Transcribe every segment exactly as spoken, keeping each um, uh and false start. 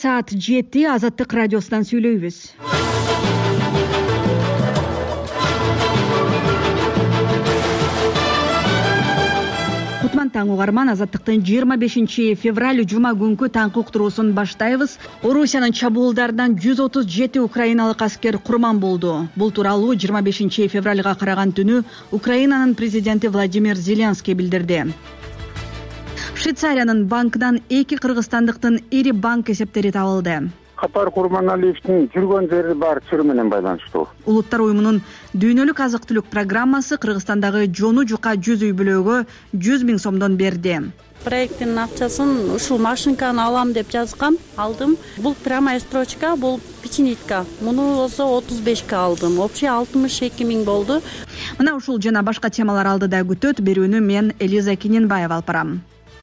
саат жети Азаттык радиосунан сүйлөйбүз. Кутман таң угарман, Азаттыктын жыйырма бешинчи февраль жума күнкү таңкы уктуруусун баштайбыз. Орусиянын чабуулдарынан жүз отуз жети украиналык аскер курман болду. Бул тууралуу жыйырма бешинчи февралга караган түнү Украинанын президенти Владимир Зеленский билдирди. Швейцариянын банкынан эки кыргызстандыктын ири банк эсептери табылды. Катар Курманалиевдин жүргөн жери бар чыры менен байланыштуу. Улуттар уюмунун дүйнөлүк азык-түлүк программасы Кыргызстандагы жону жука жүз үй бүлөгө жүз миң сомдон берди. Проекттин акчасын ушул машинканы алам деп жазгам, алдым. Бул прямая строчка, бул печенитка. Муну болсо отуз бешке алдым. Вообще алтымыш эки миң болду. Мына ушул жана башка темалар алдыда күтөт. Берүүнү мен Элиза Кененбаева алып барам.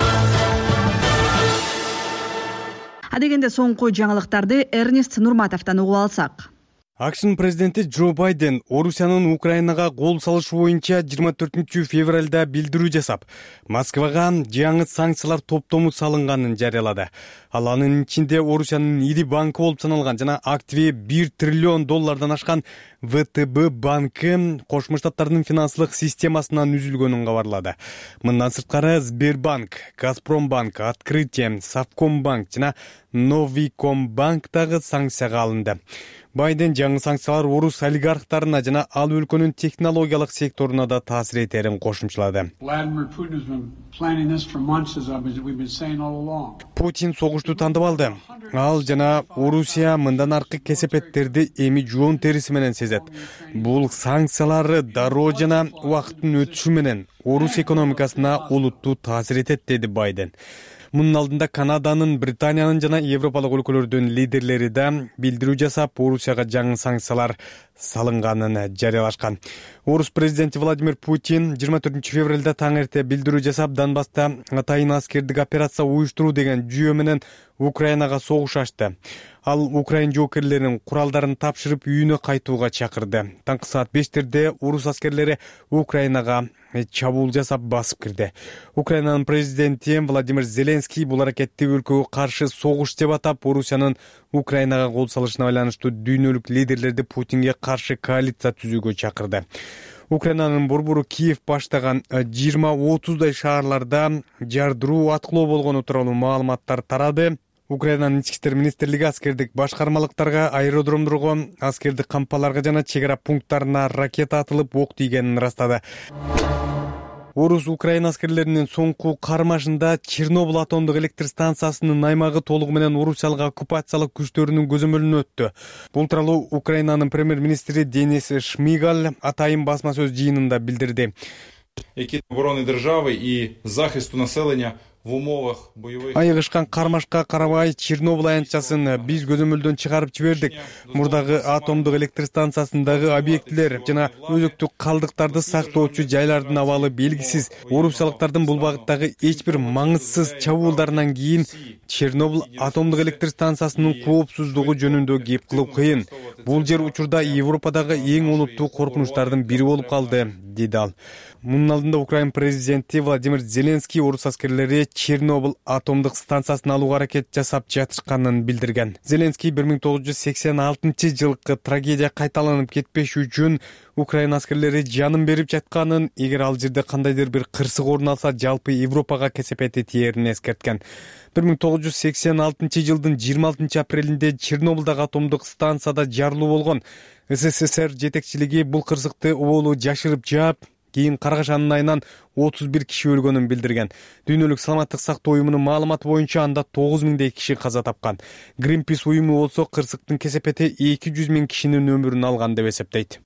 Адегенде соңку жаңылыктарды Эрнест Нурматовдон угуп алсак. Акшын президенти Джо Байден Орусиянын Украинага кол салышы боюнча жыйырма төртүнчү февралда билдирүү жасап, Москвага жаңы санкциялар топтому салынганын жарыялады. Ал анын ичинде Орусиянын ири банкы болуп саналган жана активи бир триллион доллардан ашкан вэ тэ бэ банкы Кошмо Штаттардын финансылык системасынан үзүлгөнүн кабарлады. Мындан сырткары Сбербанк, Газпромбанк, Открытие, Совкомбанк жана Новикомбанк дагы санкцияга алынды. Байден жаңы санкциялар орус олигархтарына жана ал өлкөнүн технологиялык секторуна да таасир этерин кошумчалады. Путин согушту тандап алды. Ал жана Орусия мындан аркы кесепеттерди эми жоон териси менен сезет. Бул санкциялар дароо жана убакыттын өтүшү менен орус экономикасына олуттуу таасир этет, деди Байден. Мунун алдында Канаданын, Британиянын жана Европалык өлкөлөрдүн лидерлери да билдирүү жасап, Орусияга жаңы санкциялар салынганын жарыялашкан. Орус президенти Владимир Путин жыйырма төртүнчү февралда таң эрте билдирүү жасап, Донбасста атайын аскердик операция уюштуруу деген жүйө менен Украинага согуш ачты. Ал Украин жоокерлеринин куралдарын тапшырып үйүнө кайтууга чакырды. Таңкы саат бештерде орус аскерлери Украинага чабуул жасап басып кирди. Украинанын президенти Владимир Зеленский бул аракетти өлкөгө каршы согуш деп атап, Орусиянын Украинага кол салышына байланыштуу дүйнөлүк лидерлерди Путинге каршы коалиция түзүүгө чакырды. Украинанын борбору Киев баштаган жыйырма отуздай шаарларда жардыруу аткылоо болгону тууралуу маалыматтар тарады. Украинанын ички иштер министрлиги аскердик башкармалыктарга, аэродромдорго, аскердик кампаларга жана чек ара пункттарына ракета атылып ок тийгенин ырастады. Орус Украина аскерлеринин соңку кармашында Чернобыль атомдук электр станциясынын аймагы толугу менен орусиялык оккупациялык күчтөрүнүн көзөмөлүнө өттү. Бул тууралуу Украинанын премьер-министри Денис Шмигаль атайын басма сөз жыйынында билдирди. Які оборони держави і захисту населення в умовах бойових. Айыгышкан кармашка карабай Чернобыль аянтчасын биз көзөмөлдөн чыгарып жибердик. Мурдагы атомдук электр станциясындагы объектилер жана өзөктүк калдыктарды сактоочу жайлардын абалы белгисиз. Орусиялыктардын бул багыттагы эч бир маңызсыз чабуулдарынан кийин Чернобыль атомдук электр станциясынын коопсуздугу жөнүндө кеп кылуу кыйын. Бул жер учурда Европадагы эң олуттуу коркунучтардын бири болуп калды, деди ал. Мунун алдында Украин президенти Владимир Зеленский орус аскерлери Чернобыль атомдук станциясын алууга аракет жасап жатышканын билдирген. Зеленский бир миң тогуз жүз сексен алтынчы жылкы трагедия кайталанып кетпеш үчүн Украин аскерлери жанын берип жатканын, эгер ал жерде кандайдыр бир кырсык орун алса, жалпы Европага кесепети тиерин эскерткен. бир миң тогуз жүз сексен алтынчы жылдын жыйырма алтынчы апрелинде Чернобылдагы атомдук станцияда жарылуу болгон. СССР жетекчилиги бул кырсыкты оболу жашырып жаап, кийин каргашанын айынан отуз бир киши өлгөнүн билдирген. Дүйнөлүк саламаттык сактоо уюмунун маалыматы боюнча анда тогуз миңдей киши каза тапкан. Greenpeace уюму болсо кырсыктын кесепети эки жүз миң кишинин өмүрүн алган деп эсептейт.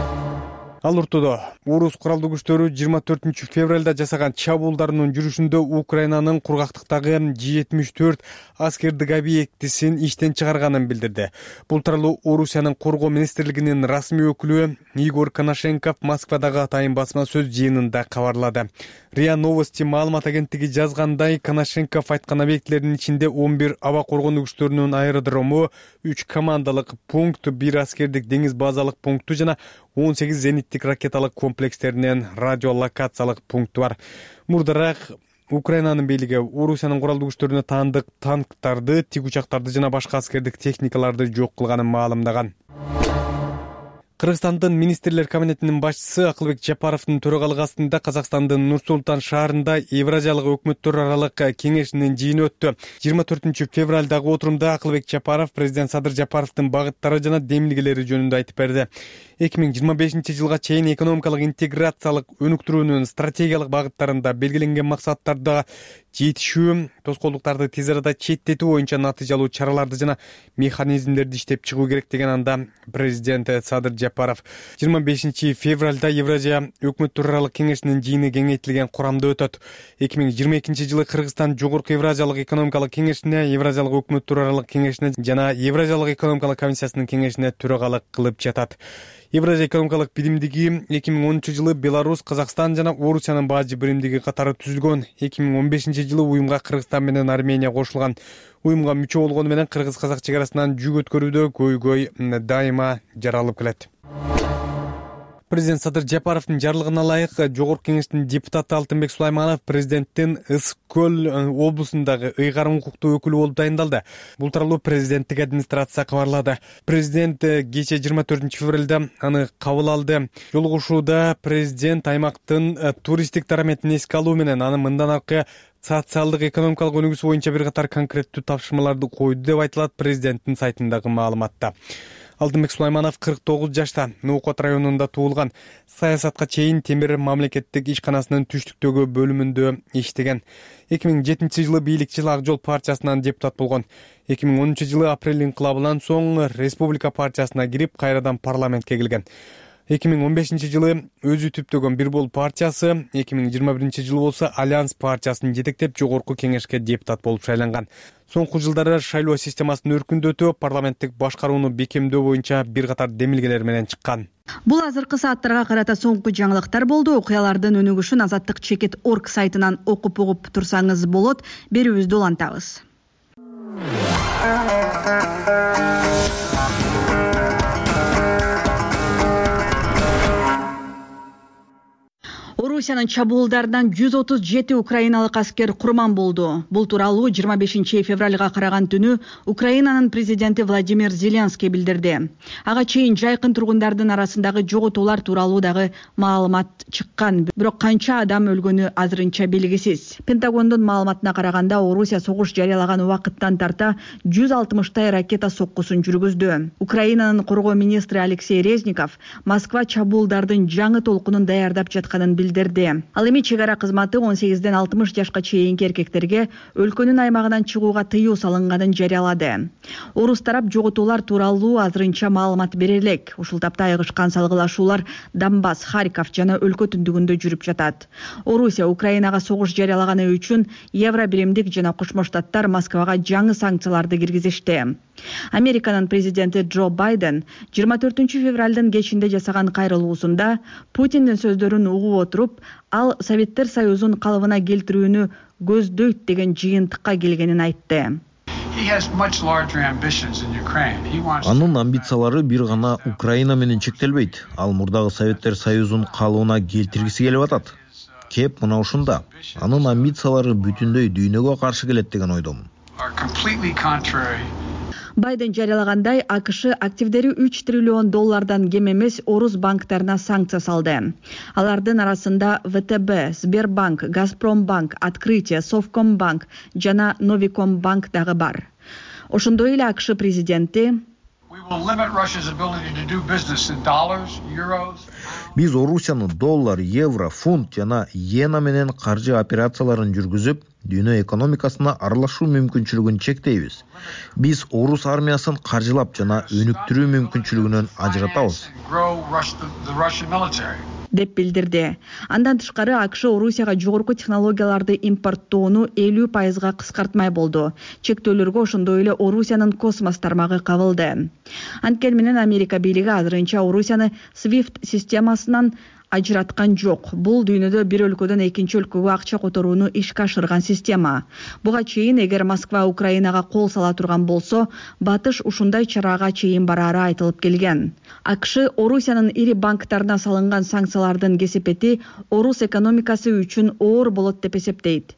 Ал ортодо орус куралдуу күчтөрү жыйырма төртүнчү февралда жасаган чабуулдарынын жүрүшүндө Украинанын кургактыктагы жетимиш төрт аскердик объектисин иштен чыгарганын билдирди. Бул тууралуу Орусиянын коргоо министрлигинин расмий өкүлү Игорь Коношенков Москвадагы атайын басма сөз жыйынында кабарлады. РИА Новости маалымат агенттиги жазгандай, Коношенков айткан объектилердин ичинде он бир аба коргонуу күчтөрүнүн аэродрому, үч командалык пункт, бир аскердик деңиз базалык пункту жана он сегиз зениттик ракеталык комплекстеринен радиолокациялык пункту бар. Мурдараак Украинанын бийлиги Орусиянын куралдуу күчтөрүнө таандык танктарды, тик учактарды жана башка аскердик техникаларды жок кылганын маалымдаган. Кыргызстандын министрлер кабинетинин башчысы Акылбек Жапаровдун төрагалыгы астында Казакстандын Нур-Султан шаарында Евразиялык өкмөттөр аралык кеңешинин жыйыны өттү. жыйырма төртүнчү февралдагы отурумда Акылбек Жапаров президент Садыр Жапаровдун багыттары жана демилгелери жөнүндө айтып берди. эки миң жыйырма бешинчи жылга чейин экономикалык интеграциялык өнүктүрүүнүн стратегиялык багыттарында белгиленген максаттарда жетишүү, тоскоолдуктарды тез арада четтетүү боюнча натыйжалуу чараларды жана механизмдерди иштеп чыгуу керек деген анда президент Садыр Жапаров жыйырма бешинчи февралда Евразия өкмөттөр аралык кеңешинин жыйыны кеңейтилген курамда өтөт. эки миң жыйырма экинчи жылы Кыргызстан Жогорку Евразиялык экономикалык кеңешине, Евразиялык өкмөттөр аралык кеңешине жана Евразиялык экономикалык комиссиясынын кеңешине төрагалык кылып жатат. Евразия экономикалык биримдиги эки миң онунчу жылы Беларусь, Казакстан жана Орусиянын бажы биримдиги катары түзүлгөн. эки миң он бешинчи жылы уюмга Кыргызстан менен Армения кошулган. Уюмга мүчө болгону менен кыргыз-казак чек арасынан жүк өткөрүүдө көйгөй дайыма жаралып келет. Президент Садыр Жапаровдун жарлыгына ылайык Жогорку кеңештин депутаты Алтынбек Сулайманов президенттин Ысык көл облусундагы ыйгарым укуктуу өкүлү болуп дайындалды. Бул тууралуу президенттик администрация кабарлады. Президент кечээ жыйырма төртүнчү февралда аны кабыл алды. Жолугушууда президент аймактын туристтик дараметин эске алуу менен аны мындан аркы социалдык экономикалык өнүгүүсү боюнча бир катар конкреттүү тапшырмаларды койду деп айтылат президенттин сайтындагы маалыматта. Алтынбек Сулайманов кырк тогуз жашта, Нуукот районунда туулган. Саясатка чейин Темир мамлекеттик ишканасынын түштүктөгү бөлүмүндө иштеген. эки миң жетинчи жылы бийликчил Ак Жол партиясынан депутат болгон. эки миң онунчу жылы апрель инкылабынан соң Республика партиясына кирип, кайрадан парламентке келген. эки миң он бешинчи жылы өзү түптөгөн Бир Бол партиясы, эки миң жыйырма биринчи жылы болсо Альянс партиясын жетектеп Жогорку кеңешке депутат болуп шайланган. Соңку жылдары шайлоо системасын өркүндөтүү, парламенттик башкарууну бекемдөө боюнча бир катар демилгелер менен чыккан. Бул азыркы сааттарга карата соңку жаңылыктар болду. Окуялардын өнүгүшүн азаттык чекит точка орг сайтынан окуп угуп турсаңыз болот. Берүүбүздү улантабыз. Орусиянын чабуулдарынан жүз отуз жети украиналык аскер курман болду. Бул тууралуу жыйырма бешинчи февралга караган түнү Украинанын президенти Владимир Зеленский билдирди. Ага чейин жайкын тургундардын арасындагы жоготуулар тууралуу дагы маалымат чыккан, бирок канча адам өлгөнү азырынча белгисиз. Пентагондун маалыматына караганда, Орусия согуш жарыялаган убакыттан тарта жүз алтымыштай ракета соккусун жүргүздү. Украинанын коргоо министри Алексей Резников Москва чабуулдардын жаңы толкунун даярдап жатканын билдирди. Ал эми чек ара кызматы он сегизден алтымыш жашка чейинки эркектерге өлкөнүн аймагынан чыгууга тыюу салынганын жарыялады. Орус тарап жоготуулар тууралуу азырынча маалымат бере элек. Ушул тапта айгышкан салгылашуулар Донбасс, Харьков жана өлкө түндүгүндө жүрүп жатат. Орусия Украинага согуш жарыялаганы үчүн Евро биримдик жана Кошмо Штаттар Москвага жаңы санкцияларды киргизишти. Американын президенти Джо Байден жыйырма төртүнчү февралдын кечинде жасаган кайрылуусунда Путиндин сөздөрүн угуп отуруп, ал Советтер Союзун калыбына келтирүүнү көздөйт деген жыйынтыкка келгенин айтты. Анын амбициялары бир гана Украина менен чектелбейт. Ал мурдагы Советтер Союзун калыбына келтиргиси келип атат. Кеп мына ушунда. Анын амбициялары бүтүндөй дүйнөгө каршы келет деген ойдомун. Байден жарыялагандай, АКШ активдери үч триллион доллардан кем эмес орус банктарына санкция салды. Алардын арасында вэ тэ бэ, Сбербанк, Газпромбанк, Открытие, Совкомбанк жана Новикомбанк дагы бар. Ошондой эле АКШ президенти Биз Орусиянын доллар, евро, фунт жана иена менен каржы операцияларын жүргүзүп, дүйнө экономикасына аралашуу мүмкүнчүлүгүн чектейбиз. Биз орус армиясын каржылап жана өнүктүрүү мүмкүнчүлүгүнөн ажыратабыз, деп билдирди. Андан тышкары АКШ Орусияга жогорку технологияларды импорттоону элүү пайызга кыскартмай болду. Чектөөлөргө ошондой эле Орусиянын космос тармагы кабылды. Анткени менен Америка бийлиги азырынча Орусияны свифт системасынан ажыраткан жок. Бул дүйнөдө бир өлкөдөн экинчи өлкөгө акча которууну ишке ашырган система. Буга чейин эгер Москва Украинага кол сала турган болсо, батыш ушундай чарага чейин барары айтылып келген. АКШ Орусиянын ири банктарына салынган санкциялардын кесепети орус экономикасы үчүн оор болот деп эсептейт.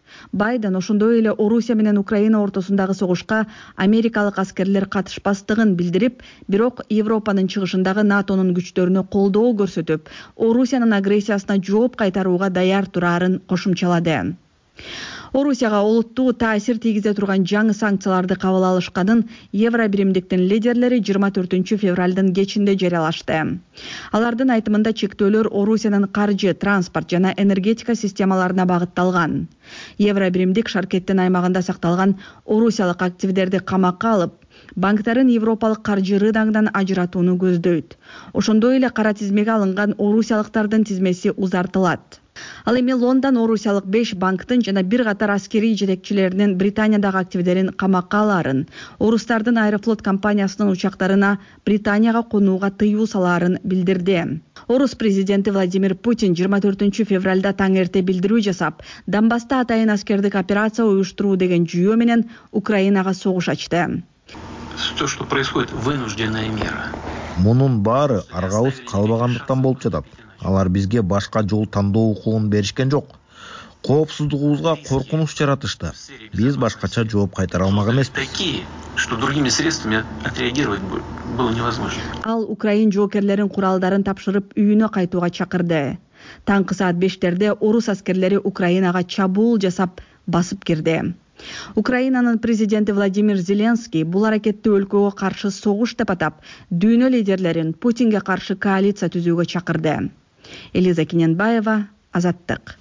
Байден ошондой эле Орусия менен Украина ортосундагы согушка америкалык аскерлер катышпастыгын билдирип, бирок Европанын чыгышындагы натонун күчтөрүнө колдоо көрсөтүп, Орусиянын агрессиясына жооп кайтарууга даяр турарын кошумчалады. Орусияга олуттуу таасир тийгизе турган жаңы санкцияларды кабыл алышканын Евро биримдиктин лидерлери жыйырма төртүнчү февралдын кечинде жарыялашты. Алардын айтымында чектөөлөр Орусиянын каржы, транспорт жана энергетика системаларына багытталган. Евро биримдик шаркеттин аймагында сакталган орусиялык активдерди камакка алып, банктарын европалык каржы рыногунан ажыратууну көздөйт. Ошондой эле кара тизмеге алынган орусиялыктардын тизмеси узартылат. Ал эми Лондон орусиялык беш банктын жана бир катар аскерий жетекчилеринин Британиядагы активдерин камакка алаарын, орустардын Аэрофлот компаниясынын учактарына Британияга конууга тыюу салаарын билдирди. Орус президенти Владимир Путин жыйырма төртүнчү февралда таң эрте билдирүү жасап, Донбасста атайын аскердик операция уюштуруу деген жүйө менен Украинага согуш ачты. То, что происходит, вынужденная мера. Мунун баары аргабыз калбагандыктан болуп жатат. Алар бизге башка жол тандоо укугун беришкен жок. Коопсуздугубузга коркунуч жаратышты. Биз башкача жооп кайтара алмак эмеспиз. Такие, что другими средствами отреагировать было невозможно. Ал Украин жоокерлерин куралдарын тапшырып үйүнө кайтууга чакырды. Таңкы саат бештерде орус аскерлери Украинага чабуул жасап басып кирди. Украинанын президенти Владимир Зеленский бул аракетти өлкөгө каршы согуш деп атап, дүйнө лидерлерин Путинге каршы коалиция түзүүгө чакырды. Элиза Киненбаева, Азаттык.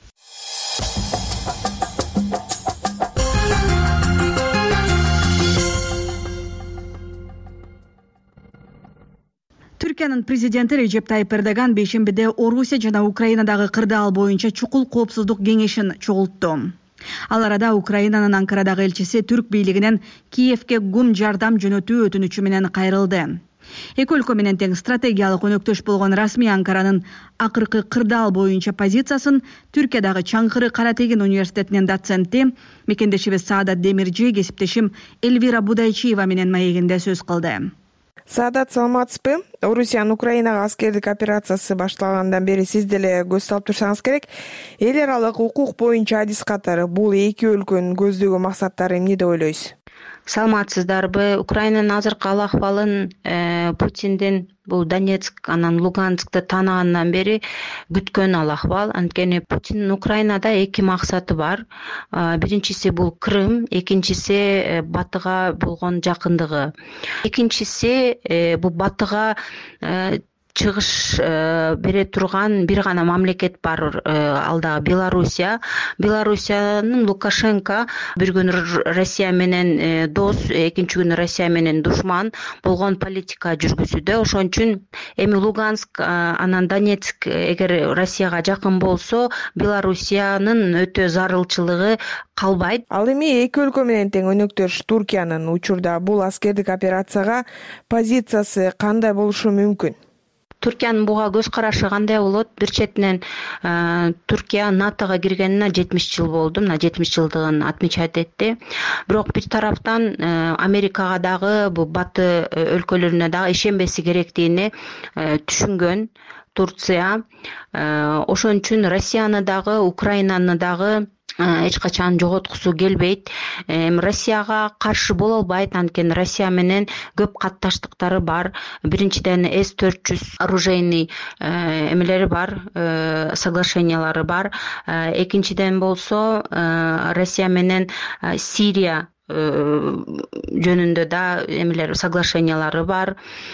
Түркиянын президенти Режеп Тайып Эрдоган бейшембиде Орусия жана Украинадагы кырдаал боюнча чукул коопсуздук кеңешин чогултту. Ал арада Украинанын Анкарадагы элчиси түрк бийлигинен Киевке гум жардам жөнөтүү өтүнүчү менен кайрылды. Эки өлкө менен тең стратегиялык өнөктөш болгон расмий Анкаранын акыркы кырдаал боюнча позициясын Түркиядагы Чаңкыры Каратеген университетинин доценти, мекендешибиз Саадат Демиржи кесиптешим Эльвира Будайчиева менен маегинде сөз кылды. Саадат, саламатсызбы? Орусиянын Украинага аскердик операциясы башталгандан бери сиз деле көз салып турсаңыз керек. Эл аралык укук боюнча адис катары бул эки өлкөнүн көздөгөн максаттары эмне деп ойлойсуз? Саламатсыздарбы? Украинанын азыркы ал акыбалын Путиндин бул Донецк, анан Луганскты тааныгандан бери күткөн ал акыбал. Анткени Путиндин Украинада эки максаты бар. Биринчиси бул Крым, экинчиси батыга болгон жакындыгы. Экинчиси бул батыга чыгыш бере турган бир гана мамлекет бар, ал дагы Белоруссия. Белоруссиянын Лукашенко бир күн Россия менен дос, экинчи күнү Россия менен душман болгон политика жүргүзүүдө. Ошон үчүн эми Луганск, анан Донецк эгер Россияга жакын болсо, Белоруссиянын өтө зарылчылыгы калбайт. Ал эми эки өлкө менен тең өнөктөш Туркиянын учурда бул аскердик операцияга позициясы кандай болушу мүмкүн? Түркиянын буга көз карашы кандай болот? Бир четинен Түркия НАТОга киргенине жетимиш жыл болду, мына жетимиш жылдыгын отмечать этти. Бирок бир тараптан Америкага дагы, бул баты өлкөлөрүнө дагы ишенбеси керектигини түшүнгөн Турция. Ошон үчүн Россияны дагы, Украинаны дагы эч качан жоготкусу келбейт. Россияга каршы боло албайт, анткени Россия менен көп катташтыктары бар. Биринчиден эс төрт жүз оружейный эмелери бар, соглашениялары бар. Экинчиден болсо Россия менен Сирия жөнүндө да эмелер, соглашениялары бар.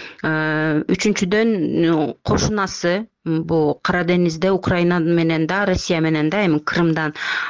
Үчүнчүдөн кошунасы, бул Кара деңизде Украина менен да, Россия менен да, эми Крымдан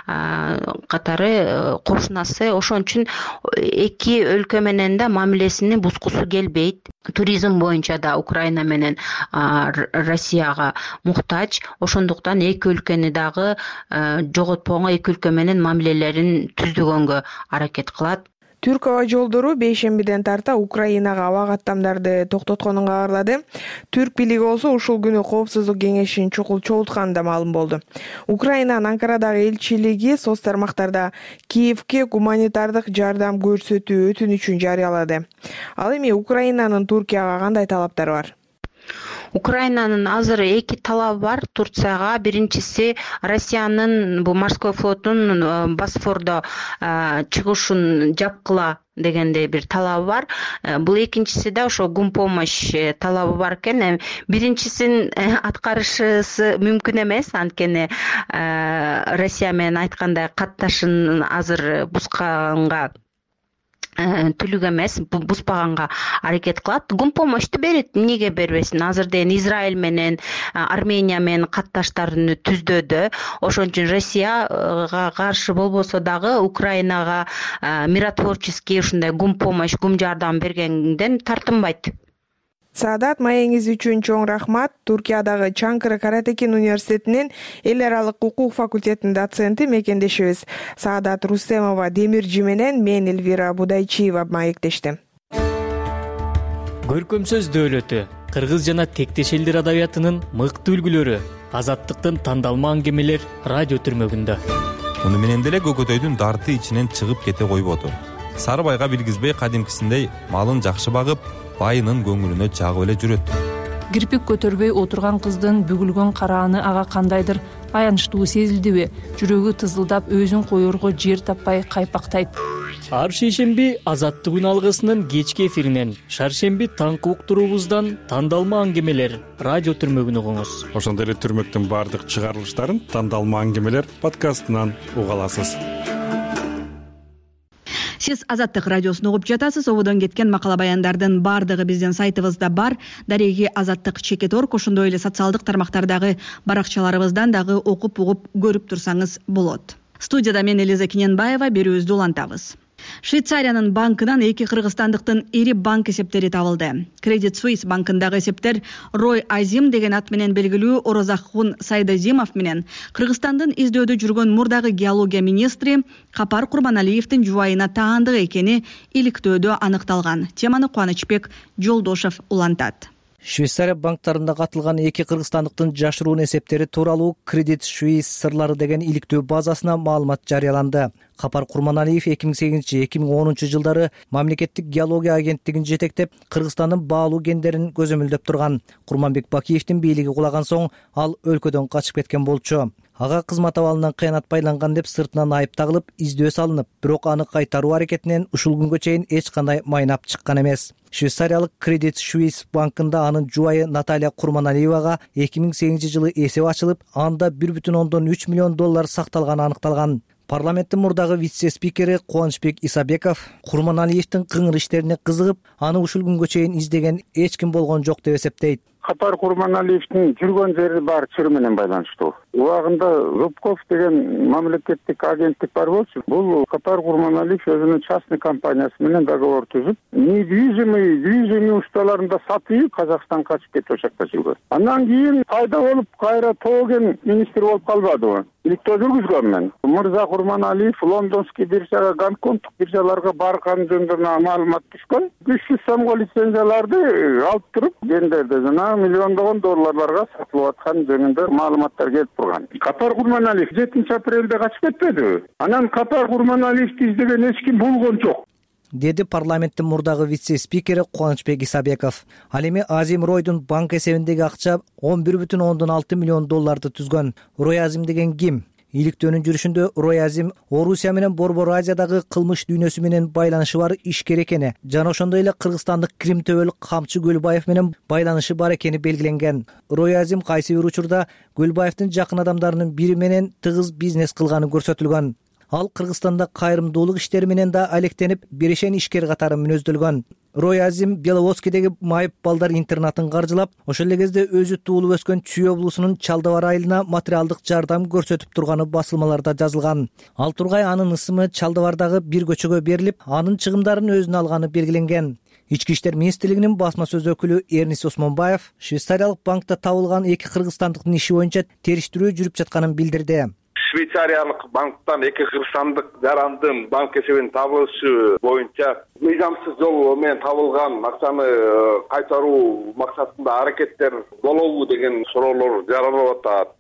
катары кошунасы. Ошон үчүн эки өлкө менен да мамилесини бузгусу келбейт. Туризм боюнча да Украина менен Россияга муктач. Ошондуктан эки өлкөнү дагы жоготпогонго, эки өлкө менен мамилелерин түздөгөнгө аракет кылат. Түрк аба жолдору бейшембиден тарта Украинага аба каттамдарды токтотконун кабарлады. Түрк бийлиги болсо ушул күнү коопсуздук кеңешин чукул чогултканы да маалым болду. Украинанын Анкарадагы элчилиги соц тармактарда Киевке гуманитардык жардам көрсөтүү өтүнүчүн жарыялады. Ал эми Украинанын Туркияга кандай талаптары бар? Украинанын азыр эки талабы бар Турцияга. Биринчиси Россиянын бул морской флотун Босфордо чыгышын жапкыла дегендей бир талабы бар. Бул экинчиси да ошо гумпомощь талабы бар экен. Биринчисин аткарышысы мүмкүн эмес, анткени Россия менен айткандай катташын азыр бусканга түлүк эмес, буспаганга аракет кылат. Гумпомощьту берет, эмнеге бербесин? Азыр деген Израиль менен Армения менен катташтарын түздөөдө. Ошон үчүн Россияга каршы болбосо дагы Украинага миротворческий ушундай гумпомощь, гум жардам бергенден тартынбайт. Саадат, маегиңиз үчүн чоң рахмат. Туркиядагы Чанкыры Каратекин университетинин эл аралык укук факультетинин доценти мекендешибиз Саадат Рустемова Демиржи менен мен Элвира Будайчиева маектешти. Көркөм сөз дөөлөтү, кыргыз жана тектеш элдер адабиятынын мыкты үлгүлөрү, азаттыктын тандалма аңгемелер радио түрмөгүндө. Муну менен деле көкөтөйдүн дарты ичинен чыгып кете койбоду. Сарыбайга билгизбей кадимкисиндей малын жакшы багып, байынын көңүлүнө чагып эле жүрөт. Кирпик көтөрбөй отурган кыздын бүгүлгөн карааны ага кандайдыр аянычтуу сезилдиби? Жүрөгү тызылдап, өзүн коерго жер таппай кайпактайт. Ар шейшемби Азаттык күн алгысынын кечки эфиринен, шаршемби таңкы уктуруубуздан тандалма аңгемелер радио түрмөгүн угуңуз. Ошондой эле түрмөктүн баардык чыгарылыштарын тандалма аңгемелер подкастынан уга аласыз. Сиз Азаттык радиосун угуп жатасыз. Ободон кеткен макала баяндардын баардыгы биздин сайтыбызда бар. Дареги Азаттык чекит орг, ошондой эле социалдык тармактардагы баракчаларыбыздан дагы окуп угуп көрүп турсаңыз болот. Студияда мен Элиза Кененбаева, берүүбүздү улантабыз. Швейцариянын банкынан эки кыргызстандыктын ири банк эсептери табылды. Credit Suisse банкындагы эсептер Рой Азим деген ат менен белгилүү Орозакун Сайдазимов менен Кыргызстандын издөөдө жүргөн мурдагы геология министри Капар Курманалиевдин жубайына таандык экени иликтөөдө аныкталган. Теманы Кубанычбек Жолдошев улантат. Швейцария банктарында катылган эки кыргызстандыктын жашыруун эсептери тууралуу Credit Suisse сырлары деген иликтөө базасына маалымат жарыяланды. Капар Курманалиев эки миң сегизинчи — эки миң онунчу жылдары мамлекеттик геология агенттигин жетектеп, Кыргызстандын баалуу кендерин көзөмөлдөп турган. Курманбек Бакиевдин бийлиги кулаган соң ал өлкөдөн качып кеткен болчу. Ага кызмат абалынан кыянат байланган деп сыртынан айып тагылып, издөө салынып, бирок аны кайтаруу аракетинен ушул күнгө чейин эч кандай майнап чыккан эмес. Швейцариялык Credit Suisse банкында анын жубайы Наталья Курманалиевага эки миң сегизинчи жылы эсеп ачылып, анда бир бүтүн ондон үч миллион доллар сакталганы аныкталган. Парламенттин мурдагы вице-спикери Кубанычбек Исабеков Курманалиевдин кыңыр иштерине кызыгып, аны ушул күнгө чейин издеген эч ким болгон жок деп эсептейт. Капар Курманалиевдин жүргөн жери бар чыр менен байланыштуу. Убагында Зубков деген мамлекеттик агенттик бар болчу. Бул Капар Курманалиев өзүнүн частный компаниясы менен договор түзүп, недвижимый, движимый ушталарында сатып, Казакстан качып кетип ошакта жүргөн. Андан кийин пайда болуп, кайра тоген министр болуп калбадыбы? Иликтөө жүргүзгөн мен. Мырза Курманалиев лондонский биржага, гонконгдук биржаларга барган жөнүндө маалымат түшкөн. үч жүз сомго лицензияларды алып туруп, кендерде жана миллиондогон долларларга сатылып аткан жөнүндө маалыматтар келип турган. Капар Курманалиев жетинчи апрелде качып кетпедиби? Анан Капар Курманалиевди издеген эч ким болгон жок, деди парламенттин мурдагы вице-спикери Кубанычбек Исабеков. Ал эми Азим Ройдун банк эсебиндеги акча он бир бүтүн ондон алты миллион долларды түзгөн. Рой Азим деген ким? Иликтөөнүн жүрүшүндө Рой Азим Орусия менен Борбор Азиядагы кылмыш дүйнөсү менен байланышы бар ишкер экени жана ошондой эле кыргызстандык Крим төбөлүк камчы Көлбаев менен байланышы бар экени белгиленген. Рой Азим кайсы бир учурда Көлбаевдин жакын адамдарынын бири менен тыгыз бизнес кылганы көрсөтүлгөн. Ал Кыргызстанда кайрымдуулук иштери менен да алектенип, берешен ишкер катары мүнөздөлгөн. Рой Азим Беловодскийдеги майып балдар интернатын каржылап, ошол эле кезде өзү туулуп өскөн Чүй облусунун Чалдыбар айылына материалдык жардам көрсөтүп турганы басылмаларда жазылган. Ал тургай анын ысымы Чалдыбардагы бир көчөгө берилип, анын чыгымдарын өзүнө алганы белгиленген. Ички иштер министрлигинин басма сөз өкүлү Эрнис Осмонбаев швейцариялык банкта табылган эки кыргызстандыктын иши боюнча териштирүү жүрүп жатканын билдирди. Швейцариялык банктан эки кыргызстандык жарандын банк эсебинин табылышы боюнча мыйзамсыз жол менен табылган акчаны кайтаруу максатында аракеттер болобу деген суроолор жаралып атат.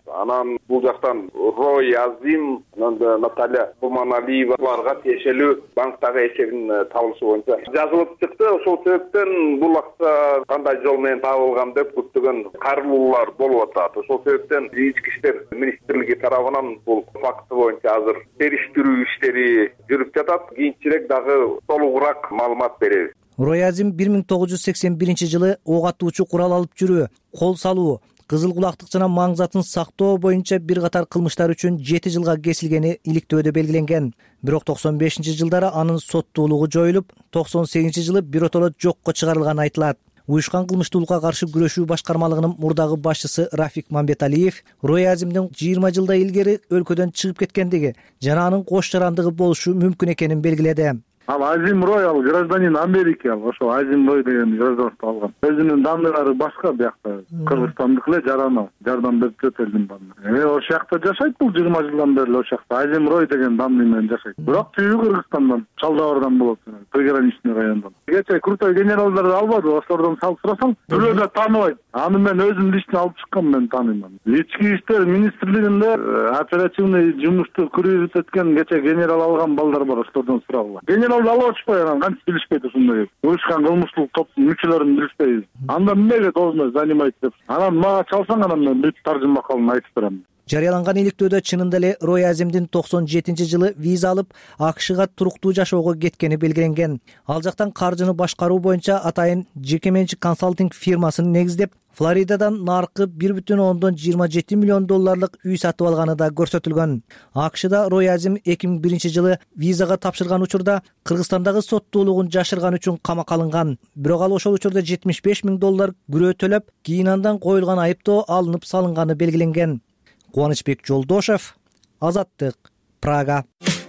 Анан бул жактан Рой Азим, анан Наталья Курманалиева буларга тиешелүү банктагы эсебин табылышы боюнча жазылып чыкты. Ошол себептен бул акча кандай жол менен табылган деп көптөгөн кайрылуулар болуп атат. Ошол себептен ички иштер министрлиги тарабынан бул факты боюнча азыр териштирүү иштери жүрүп жатат. Кийинчерээк дагы толугураак маалымат беребиз. Рой Азим бир миң тогуз жүз сексен биринчи жылы ок атуучу курал алып жүрүү, кол салуу, кызыл кулактык жана маң затын сактоо боюнча бир катар кылмыштар үчүн жети жылга кесилгени иликтөөдө белгиленген. Бирок токсон бешинчи жылдары анын соттуулугу жоюлуп, токсон сегизинчи жылы биротоло жокко чыгарылганы айтылат. Уюшкан кылмыштуулукка каршы күрөшүү башкармалыгынын мурдагы башчысы Рафик Мамбеталиев Рой Азимдин жыйырма жылдай илгери өлкөдөн чыгып кеткендиги жана анын кош жарандыгы болушу мүмкүн экенин белгиледи. Ал Азим Рой ал гражданин Америки, ал ошо Азим Рой деген гражданство алган. Өзүнүн данныйлары башка биякта. Кыргызстандык эле жарана, жардам берип жүрөт элдин баары. Э, ошол жакта жашайт бул жыйырма жылдан бери ошол жакта Азим Рой деген данный менен жашайт. Бирок түйү Кыргызстандан, Чалдабардан болот, приграничный райондон. Кечээ крутой генералдарды албады, ошолордон салыштырсаң, бирөө да тааныбайт. Аны мен өзүм лично алып чыккан, мен тааныйм. Ички иштер министрлигинде оперативный жумушту көрүп өткөн кечээ генерал алган балдар бар, ошолордон сурагыла. Генерал алып отушпай, анан кантип билишпейт ушундай. Уюшкан кылмыштуулук топтун мүчөлөрүн билишпейбиз. Анда эмнеге должность занимать деп. Анан мага чалсаң, анан мен бүт таржыма калын айтып берем. Жарыяланган иликтөөдө чынында эле Рой Азимдин токсон жетинчи жылы виза алып, АКШга туруктуу жашоого кеткени белгиленген. Ал жактан каржыны башкаруу боюнча атайын жеке менчик консалтинг фирмасын негиздеп, Флоридадан наркы бир бүтүн ондон жыйырма жети миллион долларлык үй сатып алганы да көрсөтүлгөн. АКШда Рой Азим эки миң биринчи жылы визага тапшырган учурда Кыргызстандагы соттуулугун жашырган үчүн камакка алынган. Бирок ал ошол учурда жетимиш беш миң доллар күрөө төлөп, кийин андан коюлган айыптоо алынып салынганы белгиленген. Кубанычбек Жолдошев, Азаттык, Прага.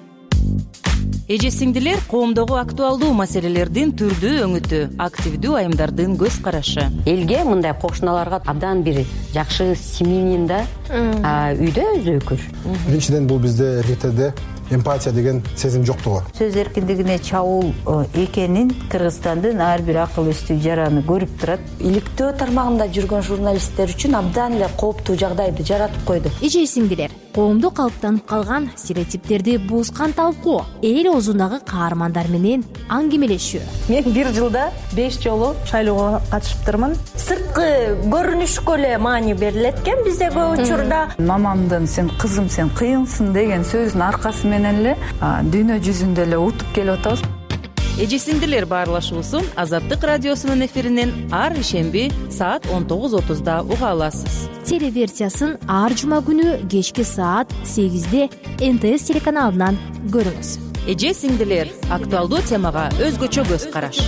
Эже сиңдилер, коомдогу актуалдуу маселелердин түрдүү өңүтү, активдүү айымдардын көз карашы. Элге мындай кошуналарга абдан бир жакшы семьянин да үйдө өзөкүр. Биринчиден бул бизде эркектерде эмпатия деген сезим жоктугу. Сөз эркиндигине чабуул экенин Кыргызстандын ар бир акыл эстүү жараны көрүп турат. Иликтөө тармагында жүргөн журналисттер үчүн абдан эле кооптуу жагдайды жаратып койду. Эже сиңдилер, коомдо калыптанып калган стереотиптерди бузган талкуу, эл оозундагы каармандар менен аңгемелешүү. Мен бир жылда беш жолу шайлоого катышыптырмын. Сырткы көрүнүшкө эле маани берилет экен бизде көп учурда. Мамамдын сен кызым сен кыйынсың деген сөзүнүн аркасы менен эле дүйнө жүзүндө эле утуп келип атабыз. Эже сиңдилер баарлашуусун Азаттык радиосунун эфиринен ар ишемби саат он тогуз отузда уга аласыз. Телеверсиясын ар жума күнү кечки саат сегизде эн тэ эс телеканалынан көрүңүз. Эже сиңдилер, актуалдуу темага өзгөчө көз караш.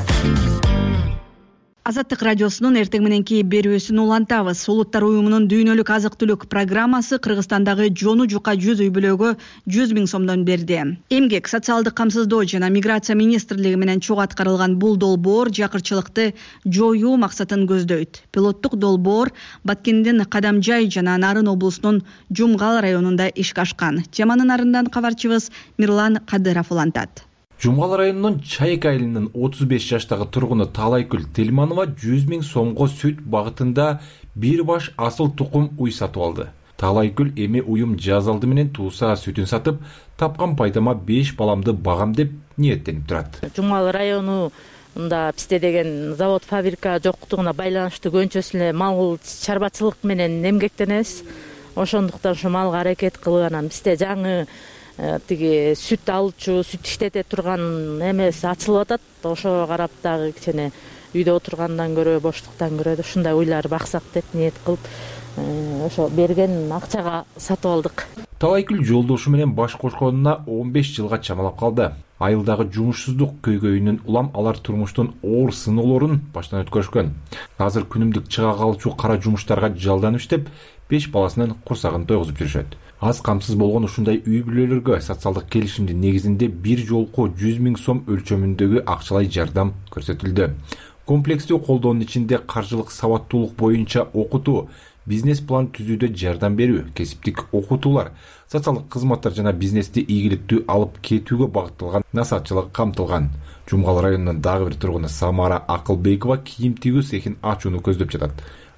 Азаттык радиосунун эртең мененки берүүсүн улантабыз. Улуттар уюмунун дүйнөлүк азык түлүк программасы Кыргызстандагы жону жука жүз үй бүлөгө жүз миң сомдон берди. Эмгек, социалдык камсыздоо жана миграция министрлиги менен чогуу аткарылган бул долбоор жакырчылыкты жоюу максатын көздөйт. Пилоттук долбоор Баткендин Кадамжай жана Нарын облусунун Жумгал районунда ишке ашкан. Теманын арындан кабарчыбыз Мирлан Кадыров улантат. Жумгал районунун Чайык айылынын отуз беш жаштагы тургуну Талайкүл Телманова жүз миң сомго сүт багытында бир баш асыл тукум уй сатып алды. Талайкүл эми уюм жазалды менен тууса сүтүн сатып, тапкан пайдама беш баламды багам деп ниеттенип турат. Жумгал районунда бизде деген завод, фабрика жоктугуна байланыштуу көбүнчөсү эле мал чарбачылык менен эмгектенебиз. Ошондуктан ушу малга аракет кылып анан бизде жаңы тиги сүт алчу, сүт иштете турган эмес ачылып атат. Ошого карап дагы кичине үйдө отургандан көрө, боштуктан көрө ушундай уйлар баксак деп ниет кылып, ошо берген акчага сатып алдык. Талайкүл жолдошу менен баш кошконуна он беш жылга чамалап калды. Айылдагы жумушсуздук көйгөйүнүн улам алар турмуштун оор сыноолорун баштан өткөрүшкөн. Азыр күнүмдүк чыга калчу кара жумуштарга жалданып иштеп, беш баласынын курсагын тойгузуп жүрүшөт. Аз камсыз болгон ушундай үй бүлөлөргө социалдык келишимдин негизинде бир жолку жүз миң сом өлчөмүндөгү акчалай жардам көрсөтүлдү. Комплекстүү колдоонун ичинде каржылык сабаттуулук боюнча окутуу, бизнес план түзүүдө жардам берүү, кесиптик окутуулар, социалдык кызматтар жана бизнести ийгиликтүү алып кетүүгө багытталган насаатчылык камтылган. Жумгал районунун дагы бир тургуну Самара Акылбекова кийим тигүү цехин ачууну көздөп жатат.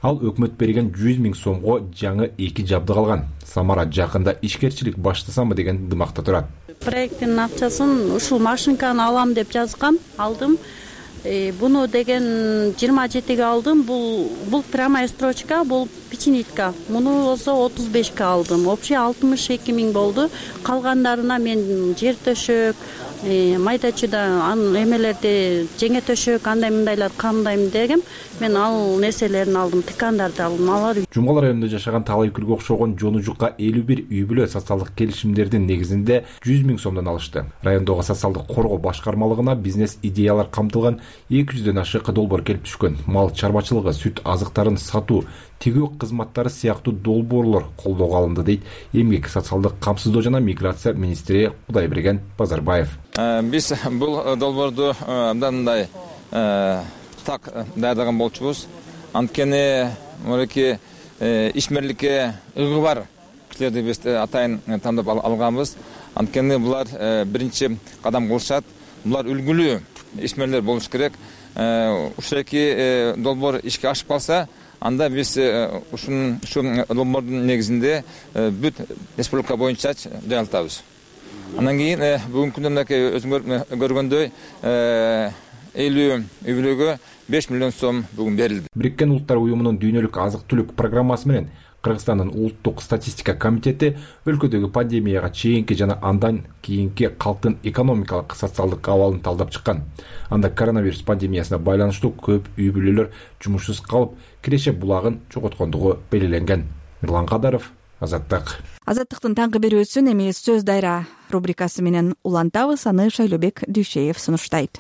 ал өкмөт берген жүз миң сомго жаңы эки жабдык алган. Самара жакында ишкерчилик баштасамбы деген дымакта турат. Проекттин акчасын ушул машинканы алам деп жазгам, алдым. Буну деген жыйырма жетиге алдым. Бул бул прямая строчка, бул печенитка. Муну болсо отуз бешке алдым. Вообще алтымыш эки миң болду. Калгандарына мен жер төшөк, майда чүйдө эмелерди, жеңе төшөк, андай мындайлар кандайм дегем. Мен ал нерселерин алдым, тыкандарды алдым. Алар Жумгал районунда жашаган талай күлгө окшогон жону жукка элүү бир үй бүлө социалдык келишимдердин негизинде жүз миң сомдон алышты. Райондогу социалдык коргоо башкармалыгына бизнес идеялар камтылган эки жүздөн ашык долбоор келип түшкөн. Мал чарбачылыгы, сүт азыктарын сатуу, тигүү кызматтары сыяктуу долбоорлор колдоого алынды дейт эмгек, социалдык камсыздоо жана миграция министри Кудайберген Базарбаев. Биз бул долбоорду абдан мындай так даярдаган болчубуз. Анткени мынакей ишмерликке ыгы бар кишилерди биз атайын тандап алганбыз. Анткени булар биринчи кадам кылышат. Булар үлгүлүү ишмерлер болуш керек. Ушул эки долбоор ишке ашып калса, анда биз ушун ушу долбоордун негизинде бүт республика боюнча жайылтабыз. Андан кийин бүгүнкү күндө мынакей өзүңөр көргөндөй элүү үй бүлөгө беш миллион сом бүгүн берилди. Бириккен Улуттар уюмунун дүйнөлүк азык-түлүк программасы менен Кыргызстандын улуттук статистика комитети өлкөдөгү пандемияга чейинки жана андан кийинки калктын экономикалык, социалдык абалын талдап чыккан. Анда коронавирус пандемиясына байланыштуу көп үй бүлөлөр жумушсуз калып, киреше булагын жоготкондугу белгиленген. Мирлан Кадаров, Азаттык. Азаттыктын таңкы берүүсүн эми сөз дайра рубрикасы менен улантабыз. Аны Шайлообек Дүйшеев сунуштайт.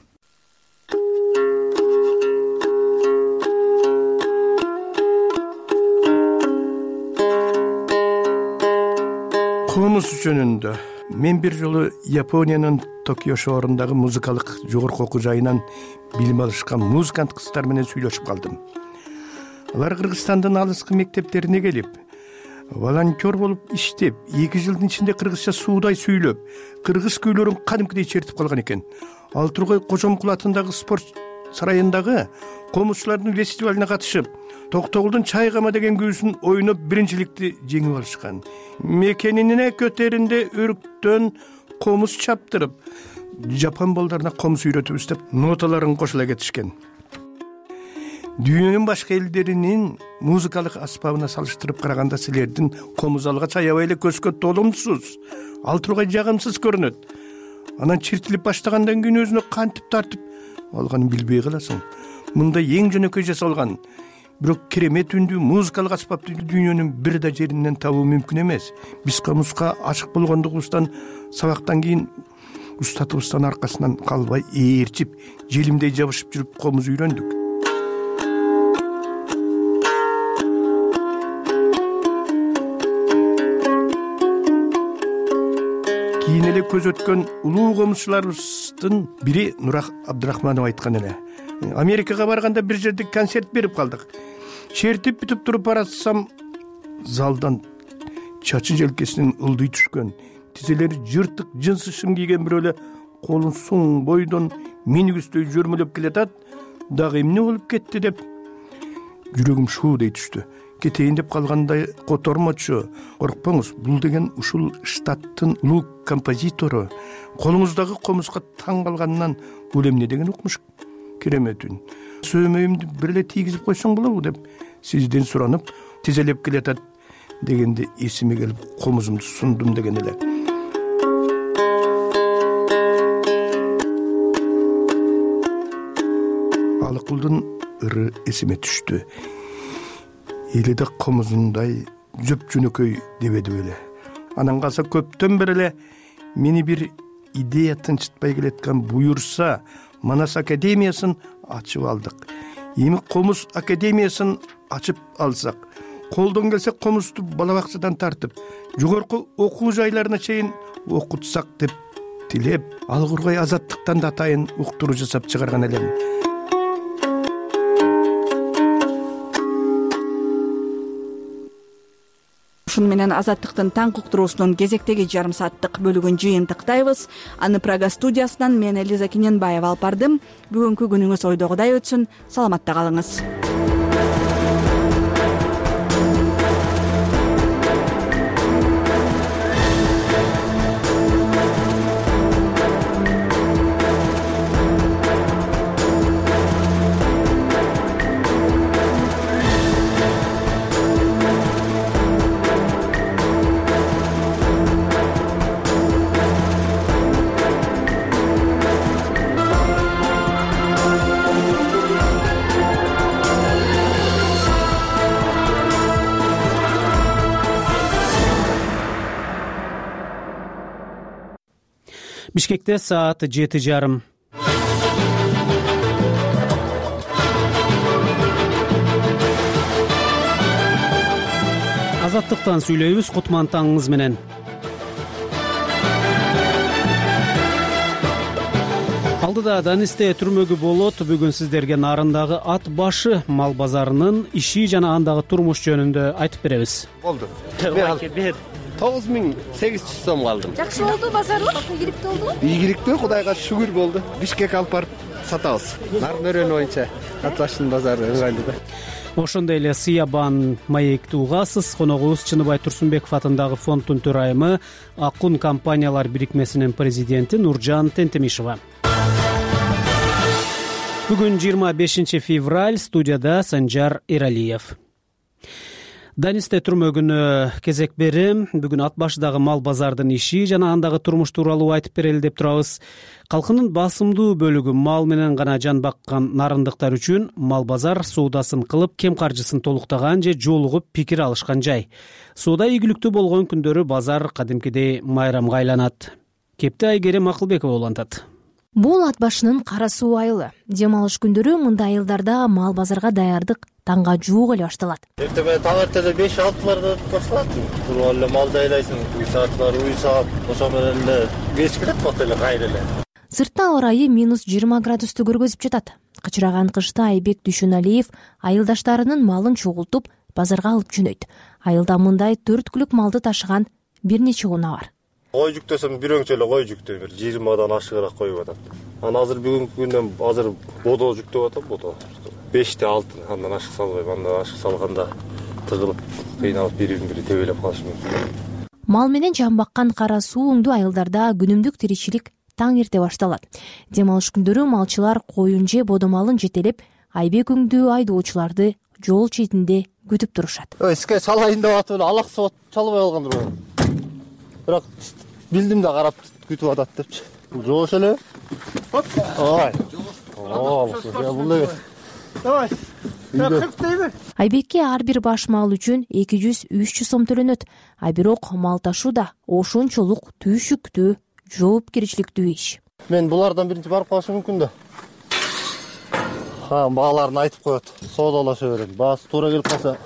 Комуз жөнүндө мен бир жолу Япониянын Токио шаарындагы музыкалык жогорку окуу жайынан билим алышкан музыкант кыздар менен сүйлөшүп калдым. Алар Кыргызстандын алыскы мектептерине келип, волонтер болуп иштеп, эки жылдын ичинде кыргызча суудай сүйлөп, кыргыз күйлөрүн кадимкидей чертип калган экен. Ал Тургай Кожомкул атындагы спорт сарайындагы комузчулардын фестивалине катышып, Токтогулдун чайгама деген күүсүн ойноп биринчиликти жеңип алышкан. Мекенине көтөрүндө өрүктөн комуз чаптырып, жапон балдарына комуз үйрөтүбүз деп ноталарын кошула кетишкен. Дүйнөнүн башка элдеринин музыкалык аспабына салыштырып караганда силердин комуз алгач аябай эле көзгө толумсуз, ал тургай жагымсыз көрүнөт. Анан чиртилип баштагандан кийин өзүнө кантип тартып алганын билбей каласың. Мында эң жөнөкөй жасалган, бирок керемет үндүү музыкалык аспапты дүйнөнүн бир да жеринен табуу мүмкүн эмес. Биз комузга ашык болгондугубуздан сабактан кийин устатыбыздын аркасынан калбай ээрчип, желимдей жабышып жүрүп комуз үйрөндүк. Кийин эле көз өткөн улуу комузчуларыбыздын бири Нурак Абдрахманов айткан эле. Америкага барганда бир жерде концерт берип калдык. Чертип бүтүп туруп баратсам, залдан чачы желкесинен ылдый түшкөн, тизелери жыртык жынсы шым кийген бирөө эле колун суң бойдон минигүстөй жөрмөлөп келатат. Дагы эмне болуп кетти деп жүрөгүм шуудей түштү. Кетейин деп калгандай котормочу. Коркпоңуз, бул деген ушул штаттын улуу композитору. Колуңуздагы комузга таң калганынан бул эмне деген укмуш керемет үн. Сөймөйүмдү бир эле тийгизип койсоң болобу деп сизден суранып, тизелеп келатат дегенде эсиме келип комузумду сундум деген эле. Алыкулдун ыры эсиме түштү. Эледе комузундай жөп жөнөкөй дебеди беле. Анан калса көптөн бери эле мени бир идея тынчытпай келеткан буюрса, Манас академиясын ачып алдык. Эми комуз академиясын ачып алсак, колдон келсе комузду бала бакчадан тартып, жогорку окуу жайларына чейин окутсак деп тилеп, Алгургай Азаттыктан да атайын уктуруу жасап чыгарган элем. Ушун менен Азаттыктын таңкы уктуруусунун кезектеги жарым сааттык бөлүгүн жыйынтыктайбыз. Аны Прага студиясынан мен Элиза Кененбаева алып бардым. Бүгүнкү күнүңүз ойдогудай өтсүн. Саламатта калыңыз. Бишкекте саат жети жарым. Азаттыктан сүйлөйбүз. Кутман таңыңыз менен. Алдыда Данисте түрмөгү болот. Бүгүн сиздерге нарындагы ат башы мал базарынын иши жана андагы турмуш жөнүндө айтып беребиз. Болду. Бер. тогуз миң сегиз жүз сом алдым. Жакшы болду базарлык? Ийгиликтүү болдубу? Ийгиликтүү, Кудайга шүгүр болду. Бишкекке алып барып сатабыз. Нарын өрөнү боюнча ат башынын базары ыңгайлуу да. Ошондой эле Сыябан маекти угасыз. Коногубуз Чыныбай Турсунбеков атындагы фонддун төрайымы, Акун компаниялар бирикмесинин президенти Нуржан Тентемишева. Бүгүн жыйырма бешинчи февраль, студияда Санжар Эралиев. Данисте түрмөгүнө кезек берем. Бүгүн ат башыдагы мал базардын иши жана андагы турмуш тууралуу айтып берели деп турабыз. Калкынын басымдуу бөлүгү мал менен гана жан баккан нарындыктар үчүн мал базар соодасын кылып, кем каржысын толуктаган же жолугуп пикир алышкан жай. Соода ийгиликтүү болгон күндөрү базар кадимкидей майрамга айланат. Кепти Айгерим Акылбекова улантат. Бул ат башынын кара суу айылы. Дем алыш күндөрү мындай айылдарда мал базарга даярдык таңга жуук эле башталат. Эртең таң эртеде беш алтыларда башталат. Туруп эле малды айлайсың, уй саатчылар уй саат, ошо менен эле кеч кирет бат эле кайра эле. Сыртта ауа райы минус жыйырма градусту көргөзүп жатат. Кычыраган кышта Айбек Дүйшөналиев айылдаштарынын малын чогултуп базарга алып жөнөйт. Айылда мындай төрт күлүк малды ташыган бир нече унаа бар. Кой жүктөсөм бир өңчө эле кой жүктөйм, бир жыйырмадан ашыгыраак коюп атат. Анан азыр бүгүнкү күндөн азыр бодо жүктөп атам, бодо. беште алты, андан ашык салбайм, андан ашык салганда тыгылып, кыйналып бири-бирин бири тебелеп калышы мүмкүн. Мал менен жан баккан кара сууңдуу айылдарда күнүмдүк тиричилик таң эрте башталат. Дем алыш күндөрү малчылар коюн же бодо малын жетелеп, Айбек өңдүү айдоочуларды жол четинде күтүп турушат. Иске салайын деп атып эле алаксып чалбай калгандыр. Бирок билдим да карап күтүп атат депчи. Жоош эле. Ой. Оо, бул эле. Давай. Айбекке ар бир баш мал үчүн эки жүз үч жүз сом төлөнөт. А бирок мал ташуу да ошончолук түйшүктүү, жоопкерчиликтүү иш. Мен булардан биринчи барып калышым мүмкүн да. Ха, бааларын айтып коет. Соодалаша берем. Баасы туура келип калса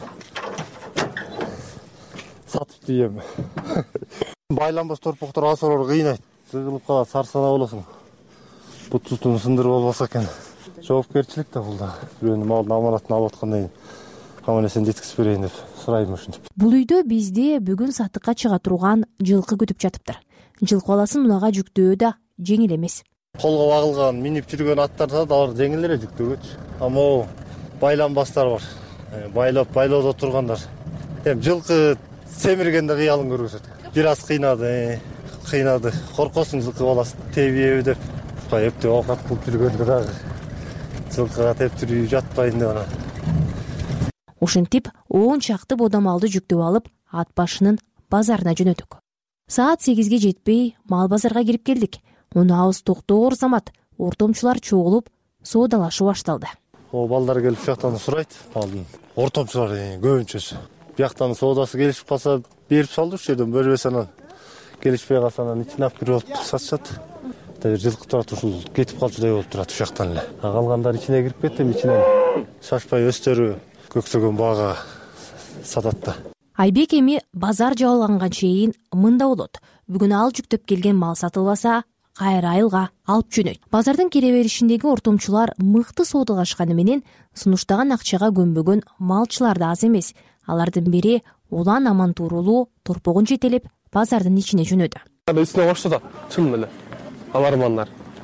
сатып дийем. Байланбас торпоктор асыроор кыйнайт. Тыгылып калат, сарсана болосуң. Бутутун сындырып албаса экен. Жоопкерчилик да бул да. Бирөөнүн малдын аманатын алып аткандай аманесин жеткизип берейин деп сурайм ушинтип. Бул үйдө бизде бүгүн сатыкка чыга турган жылкы күтүп жатыптыр. Жылкы баласын унага жүктөө да жеңил эмес. Колго багылган, минип жүргөн аттар да алар жеңил эле жүктөгөчү. Ама байланбастар бар. Байлап, байлоодо тургандар. Эми жылкы семиргенде кыялын көргөзөт. Бир аз кыйнады, кыйнады. Коркосуң жылкы баласы тебиеби деп. Эптеп оокат кылып жүргөндө дагы жылкыга тептирүү жатпайын деп анан. Ушинтип он чакты бодо малды жүктөп алып, ат башынын базарына жөнөдүк. Саат сегизге жетпей мал базарга кирип келдик. Унаабыз токтоор замат, ортомчулар чогулуп, соодалашуу башталды. О, балдар келип жактан сурайт, малдын ортомчулар көбүнчөсү. Бияктан соодасы келишип калса, берип салды уш жерден, бербесе анан келишпей калса анан ичине алып кирип алып сатышат. Жылкы турат, ушул кетип калчудай болуп турат уш жактан эле. Калгандар ичине кирип кетти, ичинен шашпай өстөрү көксөгөн баага сатат да. Айбек эми базар жабылганга чейин мында болот. Бүгүн ал жүктөп келген мал сатылбаса, кайра айылга алып жөнөйт. Базардын кире беришиндеги ортомчулар мыкты соодалашканы менен сунуштаган акчага көнбөгөн малчылар да аз эмес. Алардын бири улан аман туурулуу торпогун жетелеп базардын ичине жөнөдү. Үстүнө баштады, чын эле. Алармандар.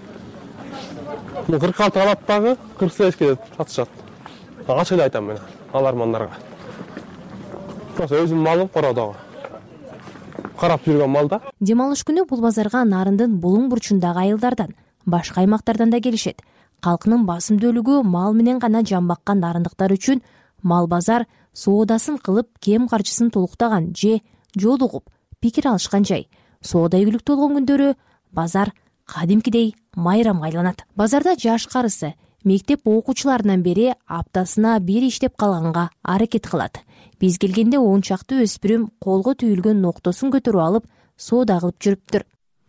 кырк алты алаттагы кырк сегизге сатышат. Ачык эле айтам мен алармандарга. Просто өзүм малым кородогу. Карап жүргөн малда. Дем алыш күнү бул базарга нарындын булуң бурчундагы айылдардан, башка аймактардан да келишет. Калкынын басымдүүлүгү мал менен гана жан баккан нарындыктар үчүн мал базар соодасын кылып, кем каржысын толуктаган же жолугуп, пикир алышкан жай. Соода ийгиликтүү болгон күндөрү базар кадимкидей майрамга айланат. Базарда жаш карысы мектеп окуучуларынан бери аптасына бир иштеп калганга аракет кылат. Биз келгенде он чакты өспүрүм колго түйүлгөн ноктосун көтөрүп алып, соода кылып жүрүптүр.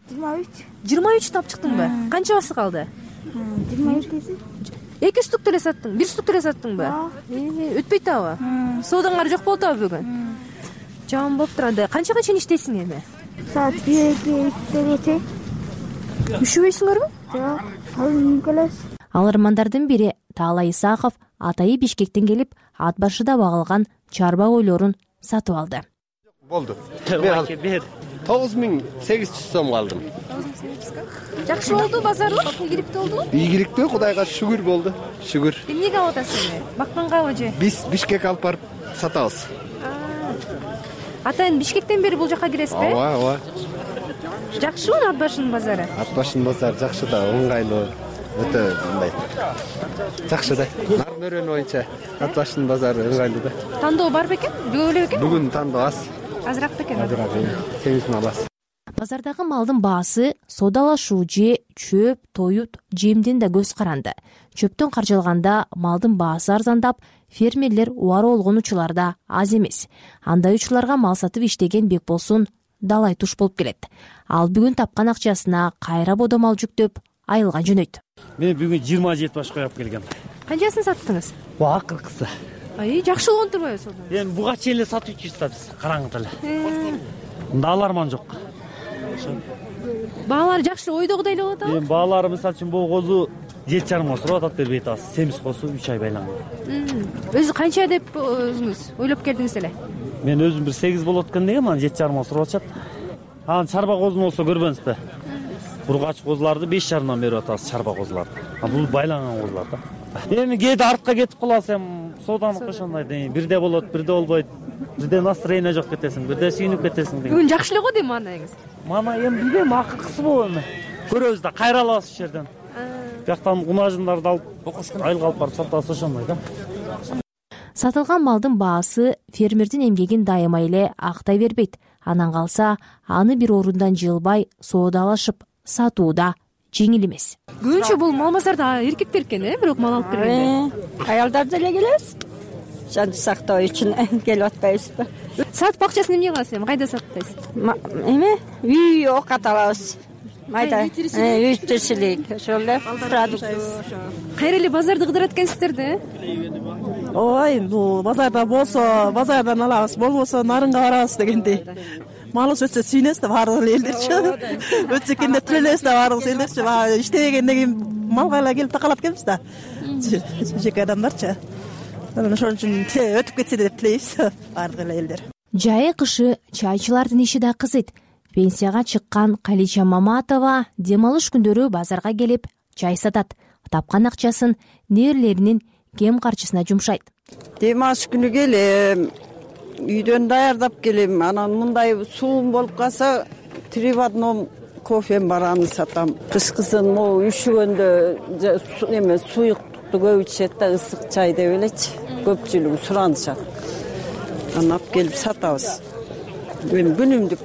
жыйырма үч жыйырма үч тапчыктыңбы? Канчабасы калды? жыйырма экиси. Эки штук эле саттың, бир штук эле саттыңбы? Өтпөйт атабы? Соодаңар жок болуп атабы бүгүн? Жаман болуп турат. Канчага чейин иштейсиң эми? Саат эки үчтөгече. Үшүбөйсүңөрбү? Жок, ал келебиз. Алармандардын бири Таалай Исаков атайы Бишкектен келип, ат башыда багылган чарба койлорун сатып алды. Болду. Бер. тогуз миң сегиз жүз сом алдым. Жакшы болду базарлык? Ийгиликтүү болдубу? Ийгиликтүү, Кудайга шүгүр болду. Шүгүр. Эмнеге алып атасыз эми? Баккангабы же? Биз Бишкек алып барып сатабыз. Атайын Бишкектен бери бул жака киресизби? Ооба, ооба. Жакшыбы ат башынын базары? Ат башынын базары жакшы да, ыңгайлуу. Өтө мындай. Жакшы да. Нарын өрөнү боюнча ат башынын базары ыңгайлуу да. Тандоо бар бекен? Көп эле бекен? Бүгүн тандоо аз. Азыраак бекен? Азыраак. Сегиз миң аласыз. Базардагы малдын баасы соодалашуу же чөп, тоют, жемден да көз каранды. Чөптөн каржалганда малдын баасы арзандап, фермерлер убары болгон учурлар да аз эмес. Андай учурларга мал сатып иштеген Бекболсун далай туш болуп келет. Ал бүгүн тапкан акчасына кайра бодомал жүктөп, айылга жөнөйт. Мен бүгүн жыйырма жети баш коюп келгем. Канчасын саттыңыз? Буга кыркысы. Ай, жакшы болгон турбайбы сонда? Эми буга чейин эле сатып жүрүбүз биз, караңгыда эле. Мында аларман жок. Баалар жакшы ойдогудай эле болот атабы? Эми баалары мисалы үчүн бул козу жети жарымга сурап атат, бербей атабыз. Семиз козу үч ай байланган. Өзү канча деп өзүңүз ойлоп келдиңиз эле? Мен өзүм бир сегиз болот экен деген, мана жети жарымга сурап атышат. Анан чарба козу болсо көрбөңүзбү? Бургач козуларды беш жарымдан берип атабыз, чарба козуларды. А бул байланган козулар да. Эми кээде артка кетип каласың, эми сооданы ошондой дейм. Бирде болот, бирде болбойт. Бирде настроение жок кетесиң, бирде сүйүнүп кетесиң деген. Бүгүн жакшы эле го дейм маанайыңыз. Мана эми билбейм, акыркысы болобу эми. Көрөбүз да, кайра алабыз ушул жерден. Бияктан унажындарды алып, айылга алып барып сатабыз ошондой да. Сатылган малдын баасы фермердин эмгегин дайыма эле актай бербейт. Анан калса, аны бир орундан жылбай соодалашып сатууда жеңил эмес. Көбүнчө бул мал базарда эркектер экен, э, бирок мал алып келгенде. Аялдар деле келебиз. Жан сактоо үчүн келип атпайбызбы? Сатып акчасын эмне кыласыз эми? Кайда сатпайсыз? Эме, үй окат алабыз. Майда, үй тирчилик, ошол эле продукт. Кайра эле базарды кыдырат экенсиздер да, э? Ой, бул базарда болсо, базардан алабыз, болбосо нарынга барабыз дегендей. Малыбыз өтсө сүйүнөбүз да баардык элдерчи. Өтсө экен деп тилебиз да баардык элдерчи. Иштебегенден кийин малга эле келип такалап келебиз да. Жеке адамдарчы. Ошон үчүн өтүп кетсе деп тилейбиз баардык эле элдер. Жайы кышы чайчылардын иши да кызыйт. Пенсияга чыккан Калича Маматова дем алыш күндөрү базарга келип чай сатат. Тапкан акчасын нээрлеринин кем карчысына жумшайт. Дем алыш күнү келем, үйдөн даярдап келем. Анан мындай суум болуп калса, три в одном кофем бар, аны сатам. Кышкысын могу үшүгөндө эме суюктукту көп ичет да, ысык чай деп элечи. Көпчүлүгү суранышат. Анан алып келип сатабыз. Мен күнүмдүк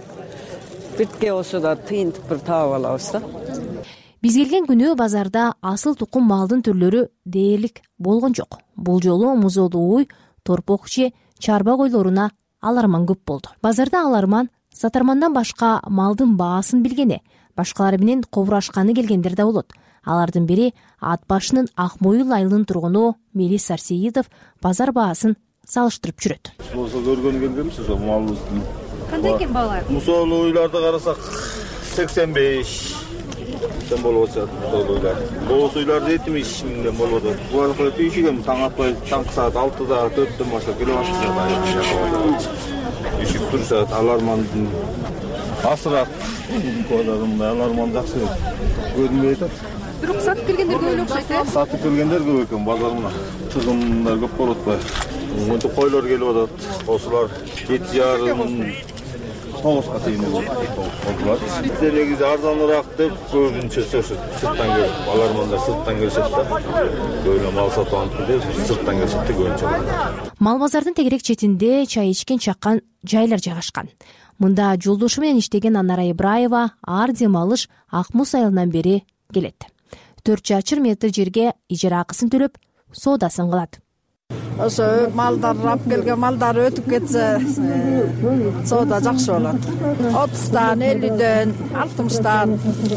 бирке болсо да тыйынтык бир таап алабыз да. Биз келген күнү базарда асыл тукум малдын түрлөрү дээрлик болгон жок. Бул жолу музоолуу уй, торпок же чарба койлоруна аларман көп болду. Базарда аларман сатармандан башка малдын баасын билгени, башкалары менен кобурашканы келгендер да болот. Алардын бири ат башынын Ак Моюл айылынын тургуну Мелис Сарсеитов базар баасын салыштырып жүрөт. Болсо көргөнү келгенбиз ошо малыбыздын. Кандай экен баалар? Мусоолуу уйларды карасак сексен беш сен болуп атат. Мусоолуулар. Боз уйларды жетимиш миңден болуп атат. Буга түйшүгөм таң атпай, таң саат алтыда, төрттөн баштап келип атышат. Үшүп турушат, алармандын асырат. Кодадымда аларман жакшы көрүнбөй атат. Бирок сатып келгендер көп эле окшойт, э? Сатып келгендер көп экен базарына. Тыгындар көп болуп атпайбы? Мынтип койлор келип атат. Косулар жети жарым тогузга чейин козулар. Бизде негизи арзаныраак деп көбүнчө сырттан келип, алармандар сырттан келишет да. Көбүнчө мал сатып алып деп сырттан келишет да көбүнчө. Мал базардын тегерек четинде чай ичкен чаккан жайлар жайгашкан. Мында жолдошу менен иштеген Анара Ибраева ар дем алыш Ак Муз айылынан бери келет. төрт чачыр метр жерге ижара акысын төлөп, соодасын кылат. ошо малдар алып келген малдар өтүп кетсе соода жакшы болот. отуздан элүүдөн алтымыштан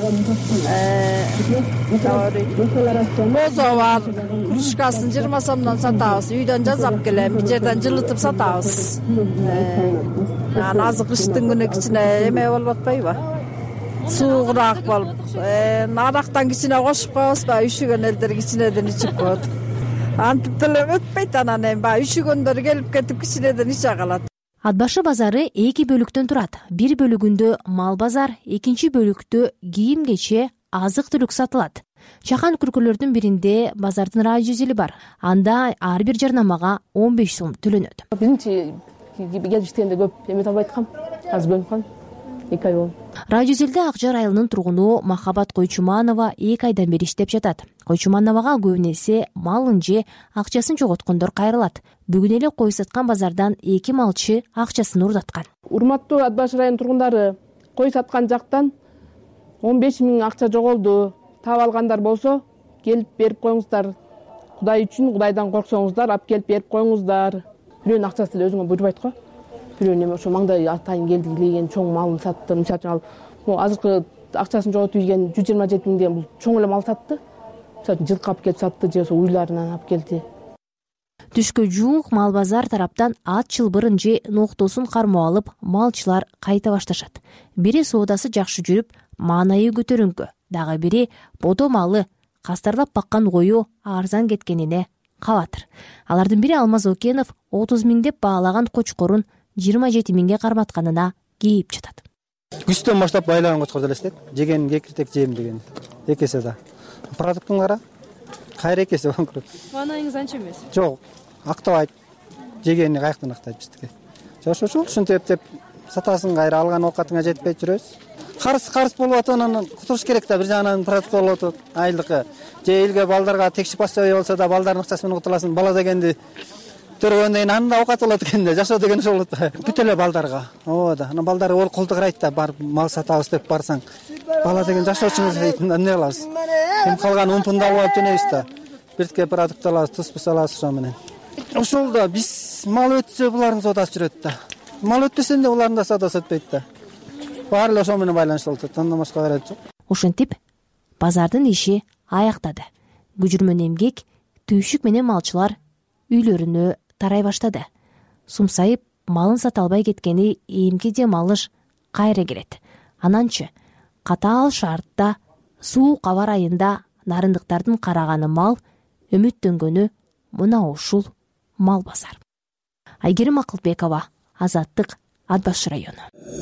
козо бар, кружкасын жыйырма сомдон сатабыз. Үйдөн жасап келем, бир жерден жылытып сатабыз. Анан азыр кыштын күнү кичине эме болуп атпайбы? Суугураак болуп, арактан кичине кошуп коебузбу? Үшүгөн элдер кичинеден ичип коет. Антип деле өтпөйт, анан эми баягы үшүгөндөр келип кетип кичинеден иче калат. Ат башы базары эки бөлүктөн турат. Бир бөлүгүндө мал базар, экинчи бөлүктө кийим кече, азык-түлүк сатылат. Чакан күркөлөрдүн биринде базардын радио бар. Анда ар бир жарнамага он беш сом төлөнөт. Биринчи келип иштегенде көп эме табай аткам. Азыр бөлүнүп калдым. эки ай болду. Радиозелде Акжар айылынын тургуну Махабат Койчуманова эки айдан бери иштеп жатат. Койчумановага көбүнесе малын же акчасын жоготкондор кайрылат. Бүгүн эле кой саткан базардан эки малчы акчасын урдаткан. Урматтуу Ат башы районунун тургундары, кой саткан жактан он беш миң акча жоголду. Таап алгандар болсо, келип берип коюңуздар. Кудай үчүн, Кудайдан корксоңуздар, алып келип берип коюңуздар. Бирөөнүн акчасы эле өзүңө буйрубайт го. Бирөө эме ошо маңдай атайын келди деген чоң малын сатты. Мисалы үчүн ал могу азыркы акчасын жоготуп ийген жүз жыйырма жети миң деген бул чоң эле мал сатты. Мисалы үчүн жылкы алып келип сатты же ошо уйларынан алып келди. Түшкө жуук мал базар тараптан ат чылбырын же ноктосун кармап алып, малчылар кайта башташат. Бири соодасы жакшы жүрүп, маанайы көтөрүңкү, дагы бири бодо малы кастарлап баккан кою арзан кеткенине кабатыр. Алардын бири Алмаз Окенов отуз миң деп баалаган кочкорун жыйырма жети миңге карматканына кейип жатат. Күздөн баштап байлаган кочкорду элестет. Жеген кекиртек жейм деген. Эки эсе да. Продуктун кара кайра эки эсе банкрот. Маанайыңыз анча эмес? Жок, актабайт. Жегени каяктан актайт биздики. Ошол ушинтип эптеп сатасын кайра алган оокатыңа жетпей жүрөбүз. Карыс карыс болуп атат, анан кутуруш керек да, бир жагынан продукт болуп атат. Айлыкы же элге балдарга текшип басчабай болсо да балдардын акчасы менен кутуласың. Бала дегенди төрөгөндөн кийин анда оокат болот экен да, жашоо деген ошол болот да. Бүт эле балдарга. Ооба да. Анан балдар оор колду карайт да, барып мал сатабыз деп барсаң. Бала деген жашоочубуз дейтин, эмне кылабыз? Эми калган умпунду алып алып жөнөйбүз да. Биртке продукт алабыз, туз бус алабыз ошо менен. Ошол да биз мал өтсө булардын соодасы жүрөт да. Мал өтпөсөндө булардын да соодасы өтпөйт да. Баары эле ошол менен байланыштуу болот. Андан башка каражат жок. Ошентип базардын иши аяктады. Күжүрмөн эмгек, түйшүк менен малчылар үйлөрүнө тарай баштады. Сумсайып, малын сата албай кеткени эмки дем алыш кайра келет. Ананчы катаал шартта суук аба айында нарындыктардын караганы мал, үмүттөнгөнү мына ушул мал базар. Айгерим Акылбекова, Азаттык, Ат башы району.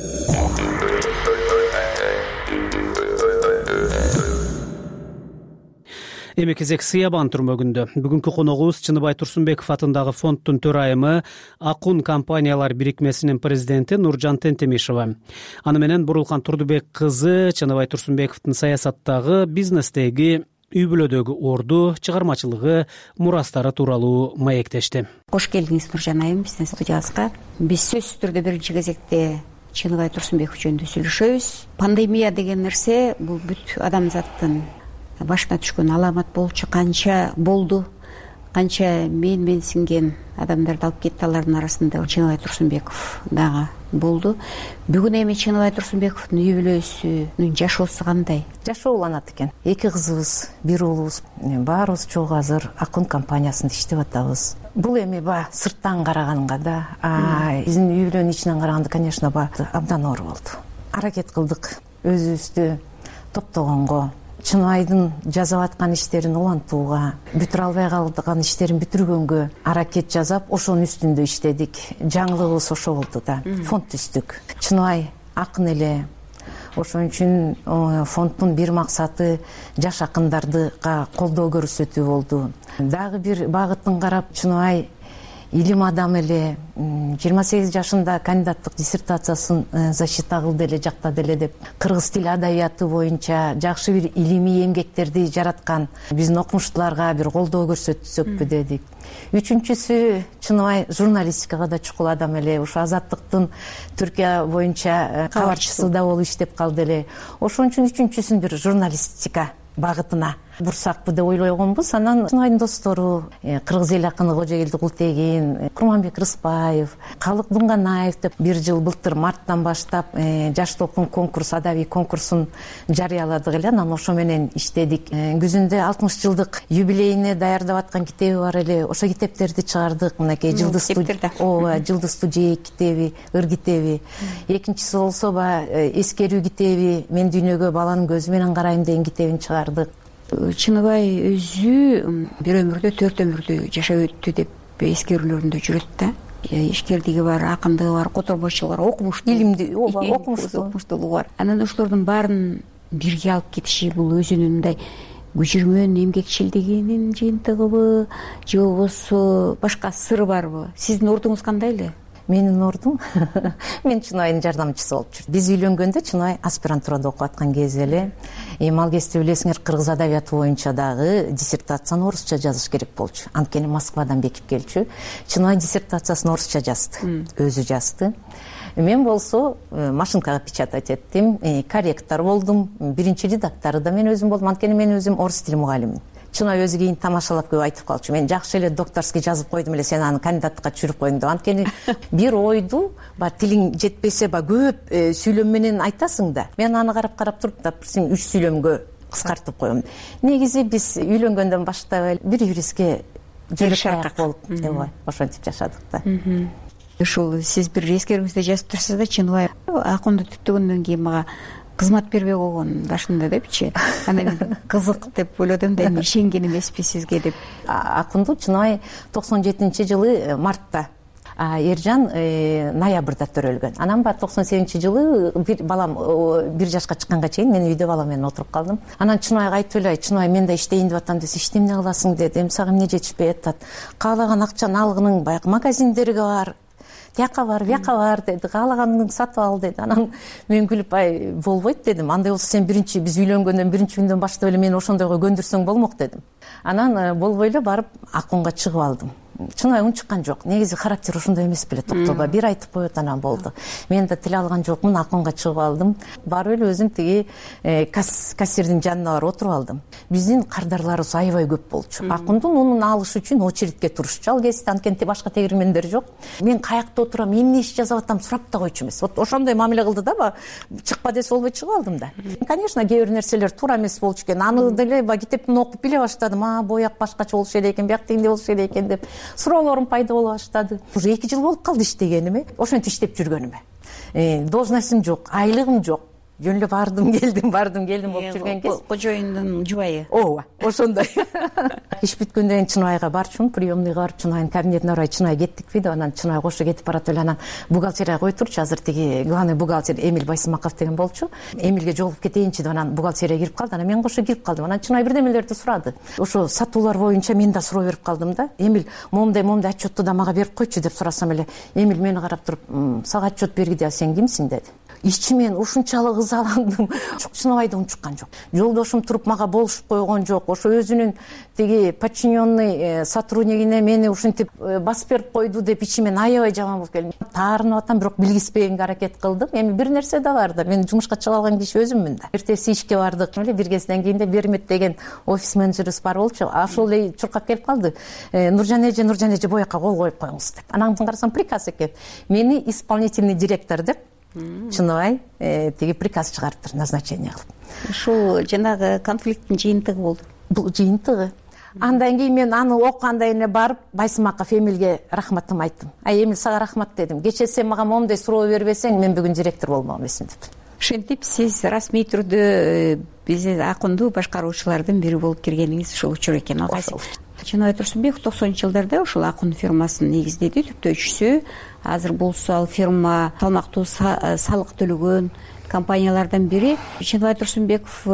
Эми кезек Сыябан түрмөгүндө. Бүгүнкү коногубуз Чыныбай Турсунбеков атындагы фонддун төрайымы, Акун компаниялар бирикмесинин президенти Нуржан Тентемишева. Аны менен Бурулкан Турдубек кызы Чыныбай Турсунбековдун саясаттагы, бизнестеги, үй бүлөдөгү орду, чыгармачылыгы, мурастары тууралуу маектешти. Кош келдиңиз Нуржан айым биздин студиябызга. Биз сөзсүз түрдө биринчи кезекте Чыныбай Турсунбеков жөнүндө сүйлөшөбүз. Пандемия деген нерсе бул бүт адамзаттын башына түшкөн аламат болчу. Канча болду, канча мен мен синген адамдарды алып кетти. Алардын арасында Чыныбай Турсунбеков дагы болду. Бүгүн эми Чыныбай Турсунбековдун үй бүлөсүнүн жашоосу кандай? Жашоо уланат экен. Эки кызыбыз, бир уулубуз, баарыбыз чогуу азыр Акун компаниясында иштеп атабыз. Бул эми ба сырттан караганга да, биздин үй бүлөнүн ичинен караганда, конечно, ба абдан оор болду. Аракет кылдык өзүбүздү топтогонго, Чыныбайдын жазап аткан иштерин улантууга, бүтүрө албай калган иштерин бүтүргөнгө аракет жасап, ошонун үстүндө иштедик. Жаңылыгыбыз ошо болду да. Фонд түздүк. Чыныбай акын эле. Ошон үчүн фонддун бир максаты жаш акындардыга колдоо көрсөтүү болду. Дагы бир багытын карап, Чыныбай илим адам эле, жыйырма сегиз жашында кандидаттык диссертациясын защита кылды эле, жактады эле деп, кыргыз тили адабияты боюнча жакшы бир илимий эмгектерди жараткан биздин окумуштууларга бир колдоо көрсөтсөкпү дедик. Үчүнчүсү, Чыныбай журналистикага да чукул адам эле. Ошо Азаттыктын Түркия боюнча кабарчысы да болуп иштеп калды эле. Ошон үчүн үчүнчүсүн бир журналистика багытына бурсакпы деп ойлогонбуз. Анан Чынайдын достору кыргыз эл акыны Кожогелди Култегин, Курманбек Рыспаев, Калык Дунганаев деп бир жыл былтыр марттан баштап жаш толкун конкурс, адабий конкурсун жарыяладык эле. Анан ошо менен иштедик. Күзүндө алтымыш жылдык юбилейине даярдап аткан китеби бар эле. Ошо китептерди чыгардык. Мынакей жылдыз ооба жылдыз студия китеби, ыр китеби. Экинчиси болсо баягы эскерүү китеби, мен дүйнөгө баланын көзү менен карайм деген китебин чыгардык. Чыныбай өзү бир өмүрдө төрт өмүрдү жашап өттү деп эскерүүлөрүндө жүрөт да. Ишкердиги бар, акындыгы бар, которбойчулугу бар, окумуштуу, илимдүү, ооба, окумуштуулугу бар. Анан ошолордун баарын бирге алып кетиши бул өзүнүн мындай күжүрмөн эмгекчилдигинин жыйынтыгыбы же болбосо башка сыры барбы? Сиздин ордуңуз кандай эле? Менин ордум мен Чынайдын жардамчысы болуп жүрдүм. Биз үйлөнгөндө Чынай аспирантурада окуп аткан кези эле. Эми ал кезде билесиңер, кыргыз адабияты боюнча дагы диссертацияны орусча жазыш керек болчу. Анткени Москвадан бекип келчү. Чынай диссертациясын орусча жазды, өзү жазды. Мен болсо машинкага печатать эттим, корректор болдум, биринчи редактору да мен өзүм болдум. Анткени мен өзүм орус тили мугалимимин. Чынай өзү кийин тамашалап көп айтып калчу. Мен жакшы эле докторский жазып койдум эле, сен аны кандидатка түшүрүп коюң деп. Анткени бир ойду баягы тилиң жетпесе баягы көп сүйлөм менен айтасың да. Мен аны карап-карап туруп, допустим, үч сүйлөмгө кыскартып коем. Негизи биз үйлөнгөндөн баштап бир юристке жөнөкөй болуп, ооба, ошентип жашадык да. Ушул сиз бир эскерүүңүздө жазып турсуз да, Чыныбай акынды түптөгөндөн кийин мага кызмат бербей койгон башында депчи. Анан кызык деп ойлодум да, эми ишенген эмеспи сизге деп. Акынды Чынай токсон жетинчи жылы мартта, Эржан ноябрда төрөлгөн. Анан ба токсон сегизинчи жылы бир балам бир жашка чыкканга чейин мен үйдө балам менен отуруп калдым. Анан Чынайга айтып эле, Чынай, мен да иштейин деп атам десе, иштей эмне кыласың дедим. Сага эмне жетишпей атат? Каалаган акчаны алгының баягы магазиндерге бар, тияка бар, бияка бар деди, каалаганыңды сатып ал деди. Анан мен күлүп, ай, болбойт дедим. Андай болсо сен биринчи биз үйлөнгөндөн биринчи күндөн баштап эле мени ошондойго көндүрсөң болмок дедим. Анан болбой эле барып акынга чыгып алдым. Чынай унчуккан жок. Негизи характер ошондой эмес беле, токтоба бир айтып коет, анан болду. Мен да тил алган жокмун, акынга чыгып алдым. Барып эле өзүм тиги кассирдин жанына барып отуруп алдым. Биздин кардарларыбыз аябай көп болчу. Акындын унун алыш үчүн очередке турушчу. Ал кезде анткени башка тегирмендер жок. Мен каякта отурам, эмне иш жасап атам сурап да койчу эмес. Вот ошондой мамиле кылды да, чыкпа десе болбой чыгып алдым да. Конечно, кээ бир нерселер туура эмес болчу экен. Аны деле китептин окуп биле баштадым. А, бояк башкача болуш керек экен, бияк тигиндей болуш керек экен деп суроолорум пайда боло баштады. Уже эки жыл болуп калды иштегениме, ошентип иштеп жүргөнүмө. Должностум жок, айлыгым жок. Жөн эле бардым, келдим, бардым, келдим болуп жүргөн кез. Кожоюндун жубайы. Ооба, ошондой. Иш бүткөндөн кийин Чынайга барчумун, приемныйга барып, Чынайдын кабинетине барай, Чынай кеттикпи деп, анан Чынай кошо кетип барат эле. Анан бухгалтерияга кой турчу, азыр тиги главный бухгалтер Эмиль Байсымаков деген болчу. Эмилге жолугуп кетейинчи деп, анан бухгалтерияга кирип калды. Анан мен кошо кирип калдым. Анан Чынай бирдемелерди сурады. Ошо сатуулар боюнча мен да суроо берип калдым да. Эмиль, момундай момундай отчетту да мага берип койчу деп сурасам эле, Эмиль мени карап туруп, сага отчет бергиде, сен кимсиң деди. Ичимен ушунчалык ызаландым. Чынабайды унчуккан жок. Жолдошум туруп мага болушуп койгон жок. Ошо өзүнүн тиги подчиненный сотруднигине мени ушинтип басып берип койду деп ичимен аябай жаман болуп келдим. Таарынып атам, бирок билгизбегенге аракет кылдым. Эми бир нерсе да бар да, мен жумушка чыга алган киши өзүммүн да. Эртеси ишке бардык. Эле бир кезден кийин Бермет деген офис менеджерибиз бар болчу. Ошол эле чуркап келип калды. Нуржан эже, Нуржан эже боякка кол коюп коюңуз деп. Анан карасам приказ экен. Мени исполнительный директор деп Чыныбай тиги приказ чыгарыптыр, назначение кылып. Ушул жанагы конфликттин жыйынтыгы болду. Бул жыйынтыгы. Андан кийин мен аны окугандан кийин барып Байсымаков Эмилге рахматымды айттым. Ай, Эмил, сага рахмат дедим. Кечээ сен мага момундай суроо бербесең, мен бүгүн директор болмок эмесмин деп. Ошентип сиз расмий түрдө биз акынды башкаруучулардын бири болуп киргениңиз ушул учур экен алгачы. Чыныбай Турсунбеков токсонунчу жылдарда ушул акын фирмасын негиздеди, түптөөчүсү. Азыр болсо ал фирма салмактуу салык төлөгөн компаниялардан бири. Чыныбай Турсунбеков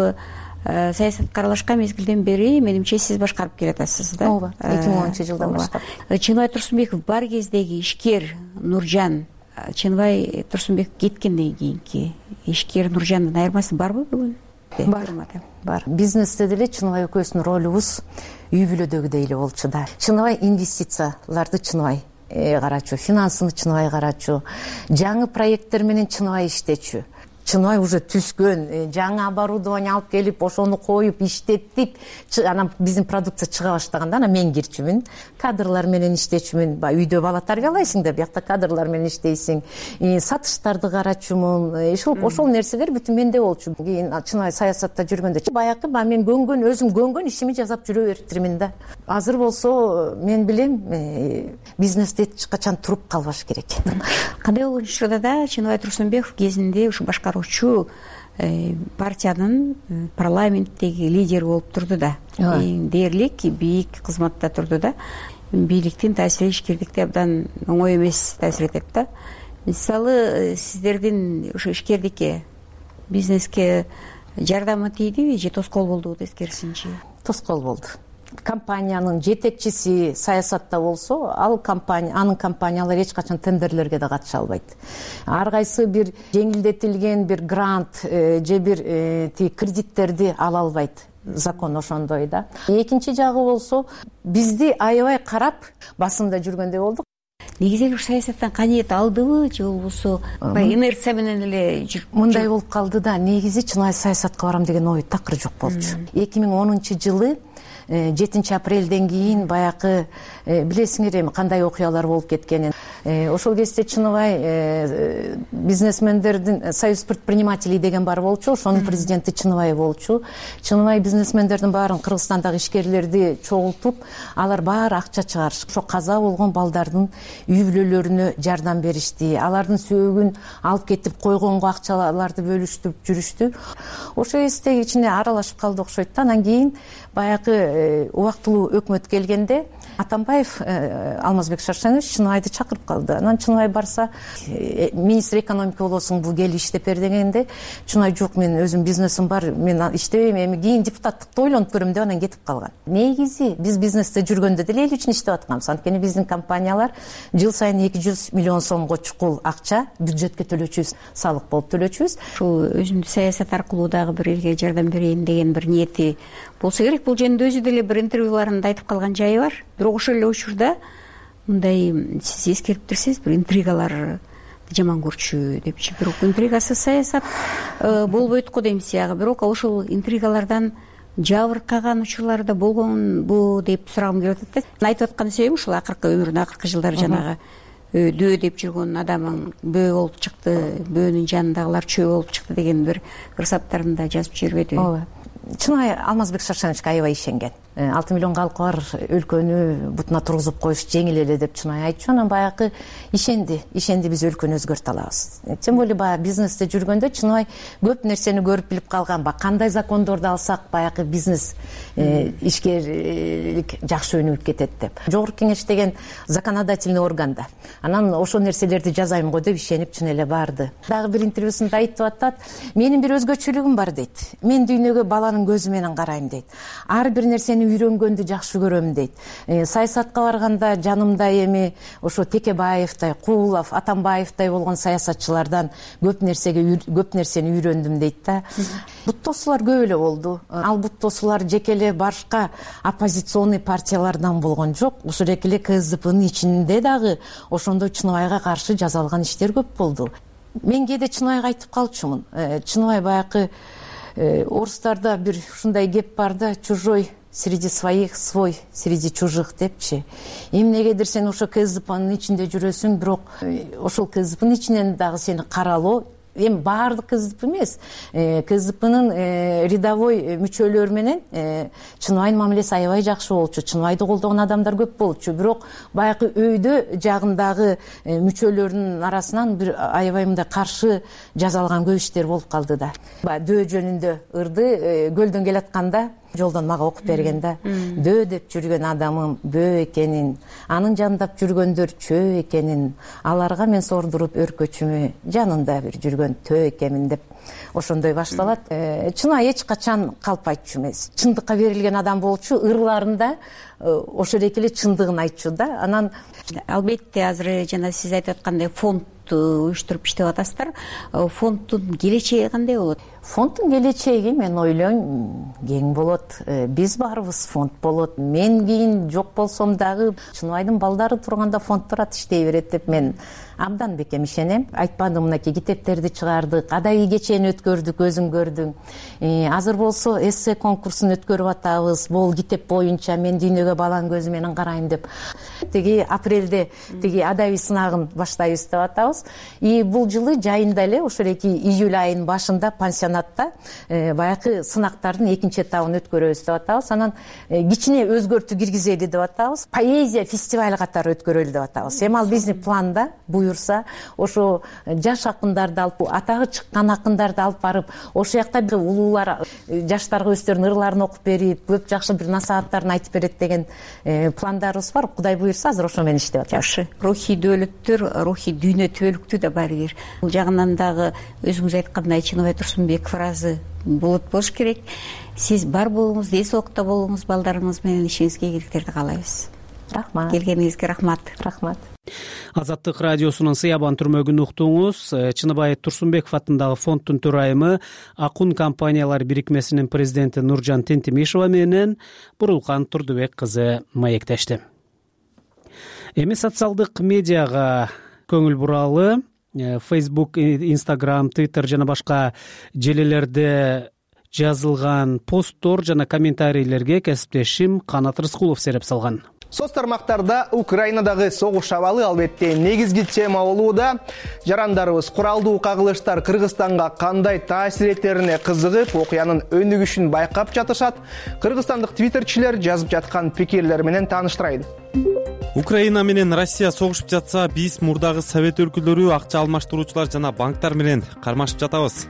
саясатка аралашкан мезгилден бери менимче сиз башкарып келатасыз да. Ооба, эки миң онунчу жылдан баштап. Чыныбай Турсунбеков бар кездеги ишкер Нуржан, Чыныбай Турсунбеков кеткенден кийинки ишкер Нуржандын айырмасы барбы бүгүн? Бар, бар. Бизнесте деле Чыныбай экөөбүздүн ролубуз үй бүлөдөгүдөй эле болчу да. Чыныбай инвестицияларды Чыныбай карачу, финансыны Чыныбай карачу, жаңы проекттер менен Чыныбай иштечү. Чыныбай уже түскөн, жаңы оборудование алып келип ошону коюп иштетип, анан биздин продукция чыга баштаганда анан мен кирчүмүн, кадрлар менен иштечүмүн. Баягы үйдө бала тарбиялайсың да, биякта кадрлар менен иштейсиң, сатыштарды карачумун, ошол нерселер бүтүн менде болчу. Кийин Чыныбай саясатта жүргөндө баягы мен көнгөн, өзүм көнгөн ишими жасап жүрө бериптирмин да. Азыр болсо мен билем, бизнесте эч качан туруп калбаш керек. Кандай болгон учурда да Чыныбай Турсунбеков кезинде ушу башкаруучу партиянын парламенттеги лидери болуп турду да. Эң дээрлик, бийик кызматта турду да. Бийликтин таасири ишкердикте абдан оңой эмес таасир этет да. Мисалы, сиздердин ушу ишкердикке, бизнеске жардамы тийдиби же тоскоол болдубу тескерисинчи? Тоскоол болду. Компаниянын жетекчиси саясатта болсо, ал компания, анын компаниялары эч качан тендерлерге да катыша албайт. Ар кайсы бир жеңилдетилген бир грант же бир кредиттерди ала албайт. Закон ошондой да. Экинчи жагы болсо, бизди аябай карап басымда жүргөндөй болдук. Негизи эле саясаттан каниет алдыбы же болбосо инерция менен эле жүрүп мындай болуп калды да. Негизи Чыныбай саясатка барам деген ой такыр жок болчу. эки миң онунчу жылы жетинчи апрелден кийин баягы билесиңер эми кандай окуялар болуп кеткенин. Ошол кезде Чыныбай бизнесмендердин союз предпринимателей деген бар болчу, ошонун президенти Чыныбай болчу. Чыныбай бизнесмендердин баарын, Кыргызстандагы ишкерлерди чогултуп, алар баары акча чыгарыш. Ошо каза болгон балдардын үй бүлөлөрүнө жардам беришти. Алардын сөөгүн алып кетип койгонго акчаларды бөлүштүрүп жүрүштү. Ошо эстеги ичине аралашып калды окшойт да. Анан кийин баягы убактылуу өкмөт келгенде Атамбаев Алмазбек Шаршенович Чыныбайды чакырып калды. Анан Чыныбай барса, министр экономика болосуң, бул кел иштеп бер дегенде, Чыныбай жок, мен өзүм бизнесим бар, мен иштебейм, эми кийин депутаттыкты ойлонуп көрөм деп анан кетип калган. Негизи биз бизнесте жүргөндө деле эл үчүн иштеп атканбыз. Анткени биздин компаниялар жыл сайын эки жүз миллион сомго чукул акча бюджетке төлөчүбүз, салык болуп төлөчүбүз. Ушул өзүмдү саясат аркылуу дагы бир элге жардам берейин деген бир ниети болсо керек. Бул жөнүндө өзү деле бир интервьюларында айтып калган жайы бар. Бирок ошол эле учурда мындай сиз эскерип турсуңуз, бир интригалар жаман көрчү депчи. Бирок интригасыз саясат болбойт го дейм сиягы. Бирок ошол интригалардан жабыркаган учурлар да болгонбу деп сурагым келип атат да. Айтып аткан себебим ушул акыркы өмүрүнүн акыркы жылдары жанагы дөө деп жүргөн адамың бөө болуп чыкты, бөөнүн жанындагылар чөө болуп чыкты деген бир кырсаптарында жазып жибербедиби? Ооба. Чыныбай Алмазбек Шаршеновичке аябай ишенген. алты миллион калкы бар өлкөнү бутуна тургузуп коюш жеңил эле деп Чыныбай айтчу. Анан баягы ишенди, ишенди биз өлкөнү өзгөртө алабыз. Тем более баягы бизнесте жүргөндө Чыныбай көп нерсени көрүп билип калган. Баягы кандай закондорду алсак баягы бизнес ишкерлик жакшы өнүгүп кетет деп. Жогорку кеңеш деген законодательный органда. Анан ошол нерселерди жазайм го деп ишенип чын эле барды. Дагы бир интервьюсунда айтып атат, менин бир өзгөчөлүгүм бар дейт. Мен дүйнөгө баланын көзү менен карайм дейт. Ар бир нерсени үйрөнгөндү жакшы көрөм дейт. Саясатка барганда жанымда эми ошо Текебаевтай, Куулов, Атамбаевтай болгон саясатчылардан көп нерсеге көп нерсени үйрөндүм дейт да. Бут тосуулар көп эле болду. Ал бут тосуулар жеке эле башка оппозиционный партиялардан болгон жок. Ошол эле КСДПнын ичинде дагы ошондой Чыныбайга каршы жазалган иштер көп болду. Мен кээде Чыныбайга айтып калчумун. Чыныбай баягы орустарда бир ушундай кеп бар да, чужой среди своих, свой среди чужих депчи. Эмнегедир сен ошо КСДПнын ичинде жүрөсүң, бирок ошол КСДПнын ичинен дагы сени каралоо, эми баардык КСДП эмес, КСДПнын рядовой мүчөлөрү менен Чыныбайдын мамилеси аябай жакшы болчу. Чыныбайды колдогон адамдар көп болчу, бирок баягы өйдө жагындагы мүчөлөрүнүн арасынан бир аябай мындай каршы жазалган көп иштер болуп калды да. Дөө жөнүндө ырды көлдөн келатканда жолдон мага окуп бергенде, дөө деп жүргөн адамым бөө экенин, анын жандап жүргөндөр чөө экенин, аларга мен сордуруп өркөчүмү жанында бир жүргөн төө экенмин деп ошондой башталат. Чыныбай эч качан калп айтчу эмес. Чындыкка берилген адам болчу, ырларында ошол эле чындыгын айтчу да. Анан албетте азыр жана сиз айтып аткандай фонд уюштуруп иштеп атасыздар. Фонддун келечеги кандай болот? фонддун келечеги мен ойлойм кең болот. Биз барыбыз фонд болот. Мен кийин жок болсом дагы Чыныбайдын балдары турганда фонд турат, иштей берет деп мен абдан бекем ишенем. Айтпадым, мынакей китептерди чыгардык, адайы кечени өткөрдүк, өзүң көрдүң. Азыр болсо эссе конкурсун өткөрүп атабыз. Бул китеп боюнча мен дүйнөгө балан көзү менен карайм деп. Тиги апрелде тиги адайы сынагын баштайбыз деп атабыз. И бул жылы жайында эле ошол эки июль айынын башында пансионатта баягы сынактардын экинчи этабын өткөрөбүз деп атабыз. Анан кичине өзгөртүү киргизели деп атабыз. Поэзия фестивалы катары өткөрөлү деп атабыз. Эми ал биздин планда буюрса, ошо жаш акындарды алып, атагы чыккан акындарды алып барып, ошол жакта бир улуулар жаштарга өздөрүнүн ырларын окуп берип, көп жакшы бир насааттарын айтып берет деген пландарыбыз бар. Кудай буюрса, азыр ошо менен иштеп атабыз. Жакшы. Рухий дөөлөттөр, рухий дүйнө түбөлүктүү да баары бир. Бул жагынан дагы өзүңүз айткандай Чыныбай Турсунбеков ыраазы болот болуш керек. Сиз бар болуңуз, эс оокта болуңуз, балдарыңыз менен ишиңизге ийгиликтерди каалайбыз. Рахмат. Келгениңизге рахмат. Рахмат. Азаттык радиосунун Сыябан түрмөгүн уктуңуз. Чыныбай Турсунбеков атындагы фонддун төрайымы, Акун компаниялар бирикмесинин президенти Нуржан Тентимишева менен Бурулкан Турдубек кызы маектешти. Эми социалдык медиага көңүл буралы. Facebook, Instagram, Twitter жана башка желелерде жазылган посттор жана комментарийлерге кесиптешим Канат Рыскулов сереп салган. Соц тармактарда Украинадагы согуш абалы албетте негизги тема болууда. Жарандарыбыз куралдуу кагылыштар Кыргызстанга кандай таасир этерине кызыгып, окуянын өнүгүшүн байкап жатышат. Кыргызстандык твиттерчилер жазып жаткан пикирлер менен тааныштырайын. Украина менен Россия согушуп жатса, биз мурдагы Совет өлкөлөрү акча алмаштыруучулар жана банктар менен кармашып жатабыз.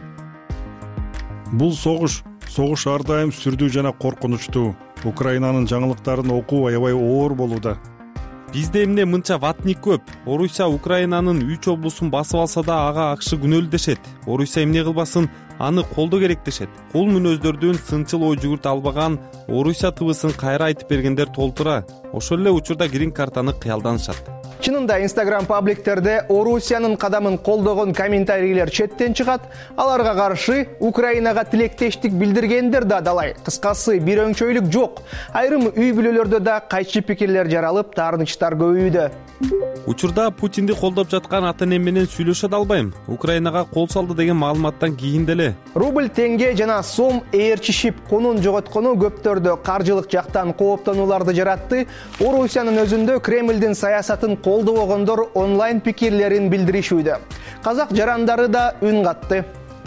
Бул согуш, согуш ар дайым сүрдүү жана коркунучтуу. Украинанын жаңылыктарын окуу аябай оор болууда. Бизде эмне мынча ватник көп. Орусия Украинанын үч облусун басып алса да ага акшы күнөөлүү дешет. Орусия эмне кылбасын, аны колдоо керек дешет. Кул мүнөздөрдүн сынчыл ой жүгүрт албаган Орусия тыбысын кайра айтып бергендер толтура. Ошол эле учурда грин картаны кыялданышат. Чынында Instagram пабликтерде Орусиянын кадамын колдогон комментарийлер четтен чыгат. Аларга каршы Украинага тилектештик билдиргендер да далай. Кыскасы бир өңчөйлүк жок. Айрым үй бүлөлөрдө да кайчы пикирлер жаралып, таарынычтар көбөйдү. Учурда Путинди колдоп жаткан ата-энем менен сүйлөшө да албайм. Украинага кол салды деген маалыматтан кийин деле. Рубль, теңге жана сом ээрчишип конун жоготкону көптөрдө каржылык жактан кооптонууларды жаратты. Орусиянын өзүндө Кремлдин саясатын колдобогондор онлайн пикирлерин билдиришүүдө. Казак жарандары да үн катты.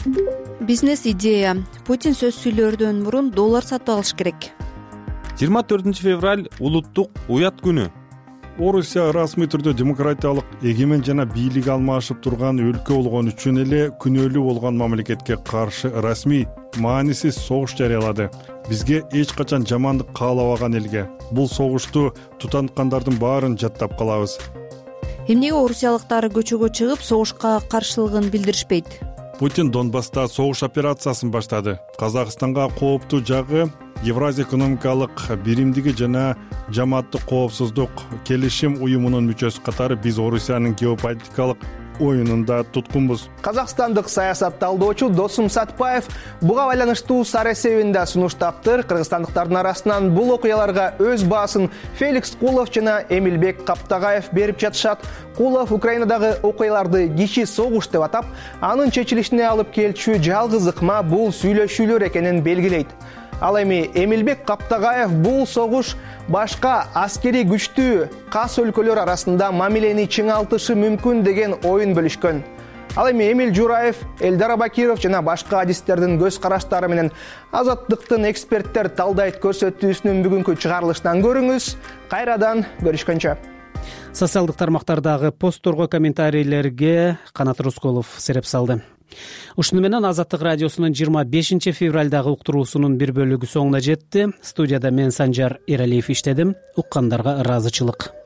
Бизнес идея. Путин сөз сүйлөөрдөн мурун доллар сатып алыш керек. жыйырма төртүнчү февраль улуттук уят күнү. Орусия расмий түрдө демократиялык, эгемен жана бийлик алмашып турган өлкө болгон үчүн эле күнөөлүү болгон мамлекетке каршы расмий маанисиз согуш жарыялады. Бизге эч качан жамандык каалабаган элге бул согушту тутанткандардын баарын жаттап калабыз. Эмнеге орусиялыктар көчөгө чыгып согушка каршылыгын билдиришпейт? Путин Донбасста согуш операциясын баштады. Казакстанга кооптуу жагы Евразия экономикалык биримдиги жана жамааттык коопсуздук келишим уюмунун мүчөсү катары биз Орусиянын геополитикалык оюнунда туткунбуз. Казакстандык саясатталдоочу Досум Сатпаев буга байланыштуу сар эсебинде сунуштаптыр. Кыргызстандыктардын арасынан бул окуяларга өз баасын Феликс Кулов жана Эмилбек Каптагаев берип жатышат. Кулов Украинадагы окуяларды кичи согуш деп атап, анын чечилишине алып келчү жалгыз ыкма бул сүйлөшүүлөр экенин белгилейт. Ал эми Эмилбек Каптагаев бул согуш башка аскери күчтүү кас өлкөлөр арасында мамилени чыңалтышы мүмкүн деген оюн бөлүшкөн. Ал эми Эмил Жураев, Элдар Абакиров жана башка адистердин көз караштары менен Азаттыктын эксперттер талдайт көрсөтүүсүнүн бүгүнкү чыгарылышынан көрүңүз. Кайрадан көрүшкөнчө. Социалдык тармактардагы постторго комментарийлерге Канат Рыскулов сереп салды. Ушуну менен Азаттык радиосунун жыйырма бешинчи февралдагы уктуруусунун бир бөлүгү соңуна жетти. Студияда мен Санжар Иралиев иштедим. Уккандарга ыраазычылык.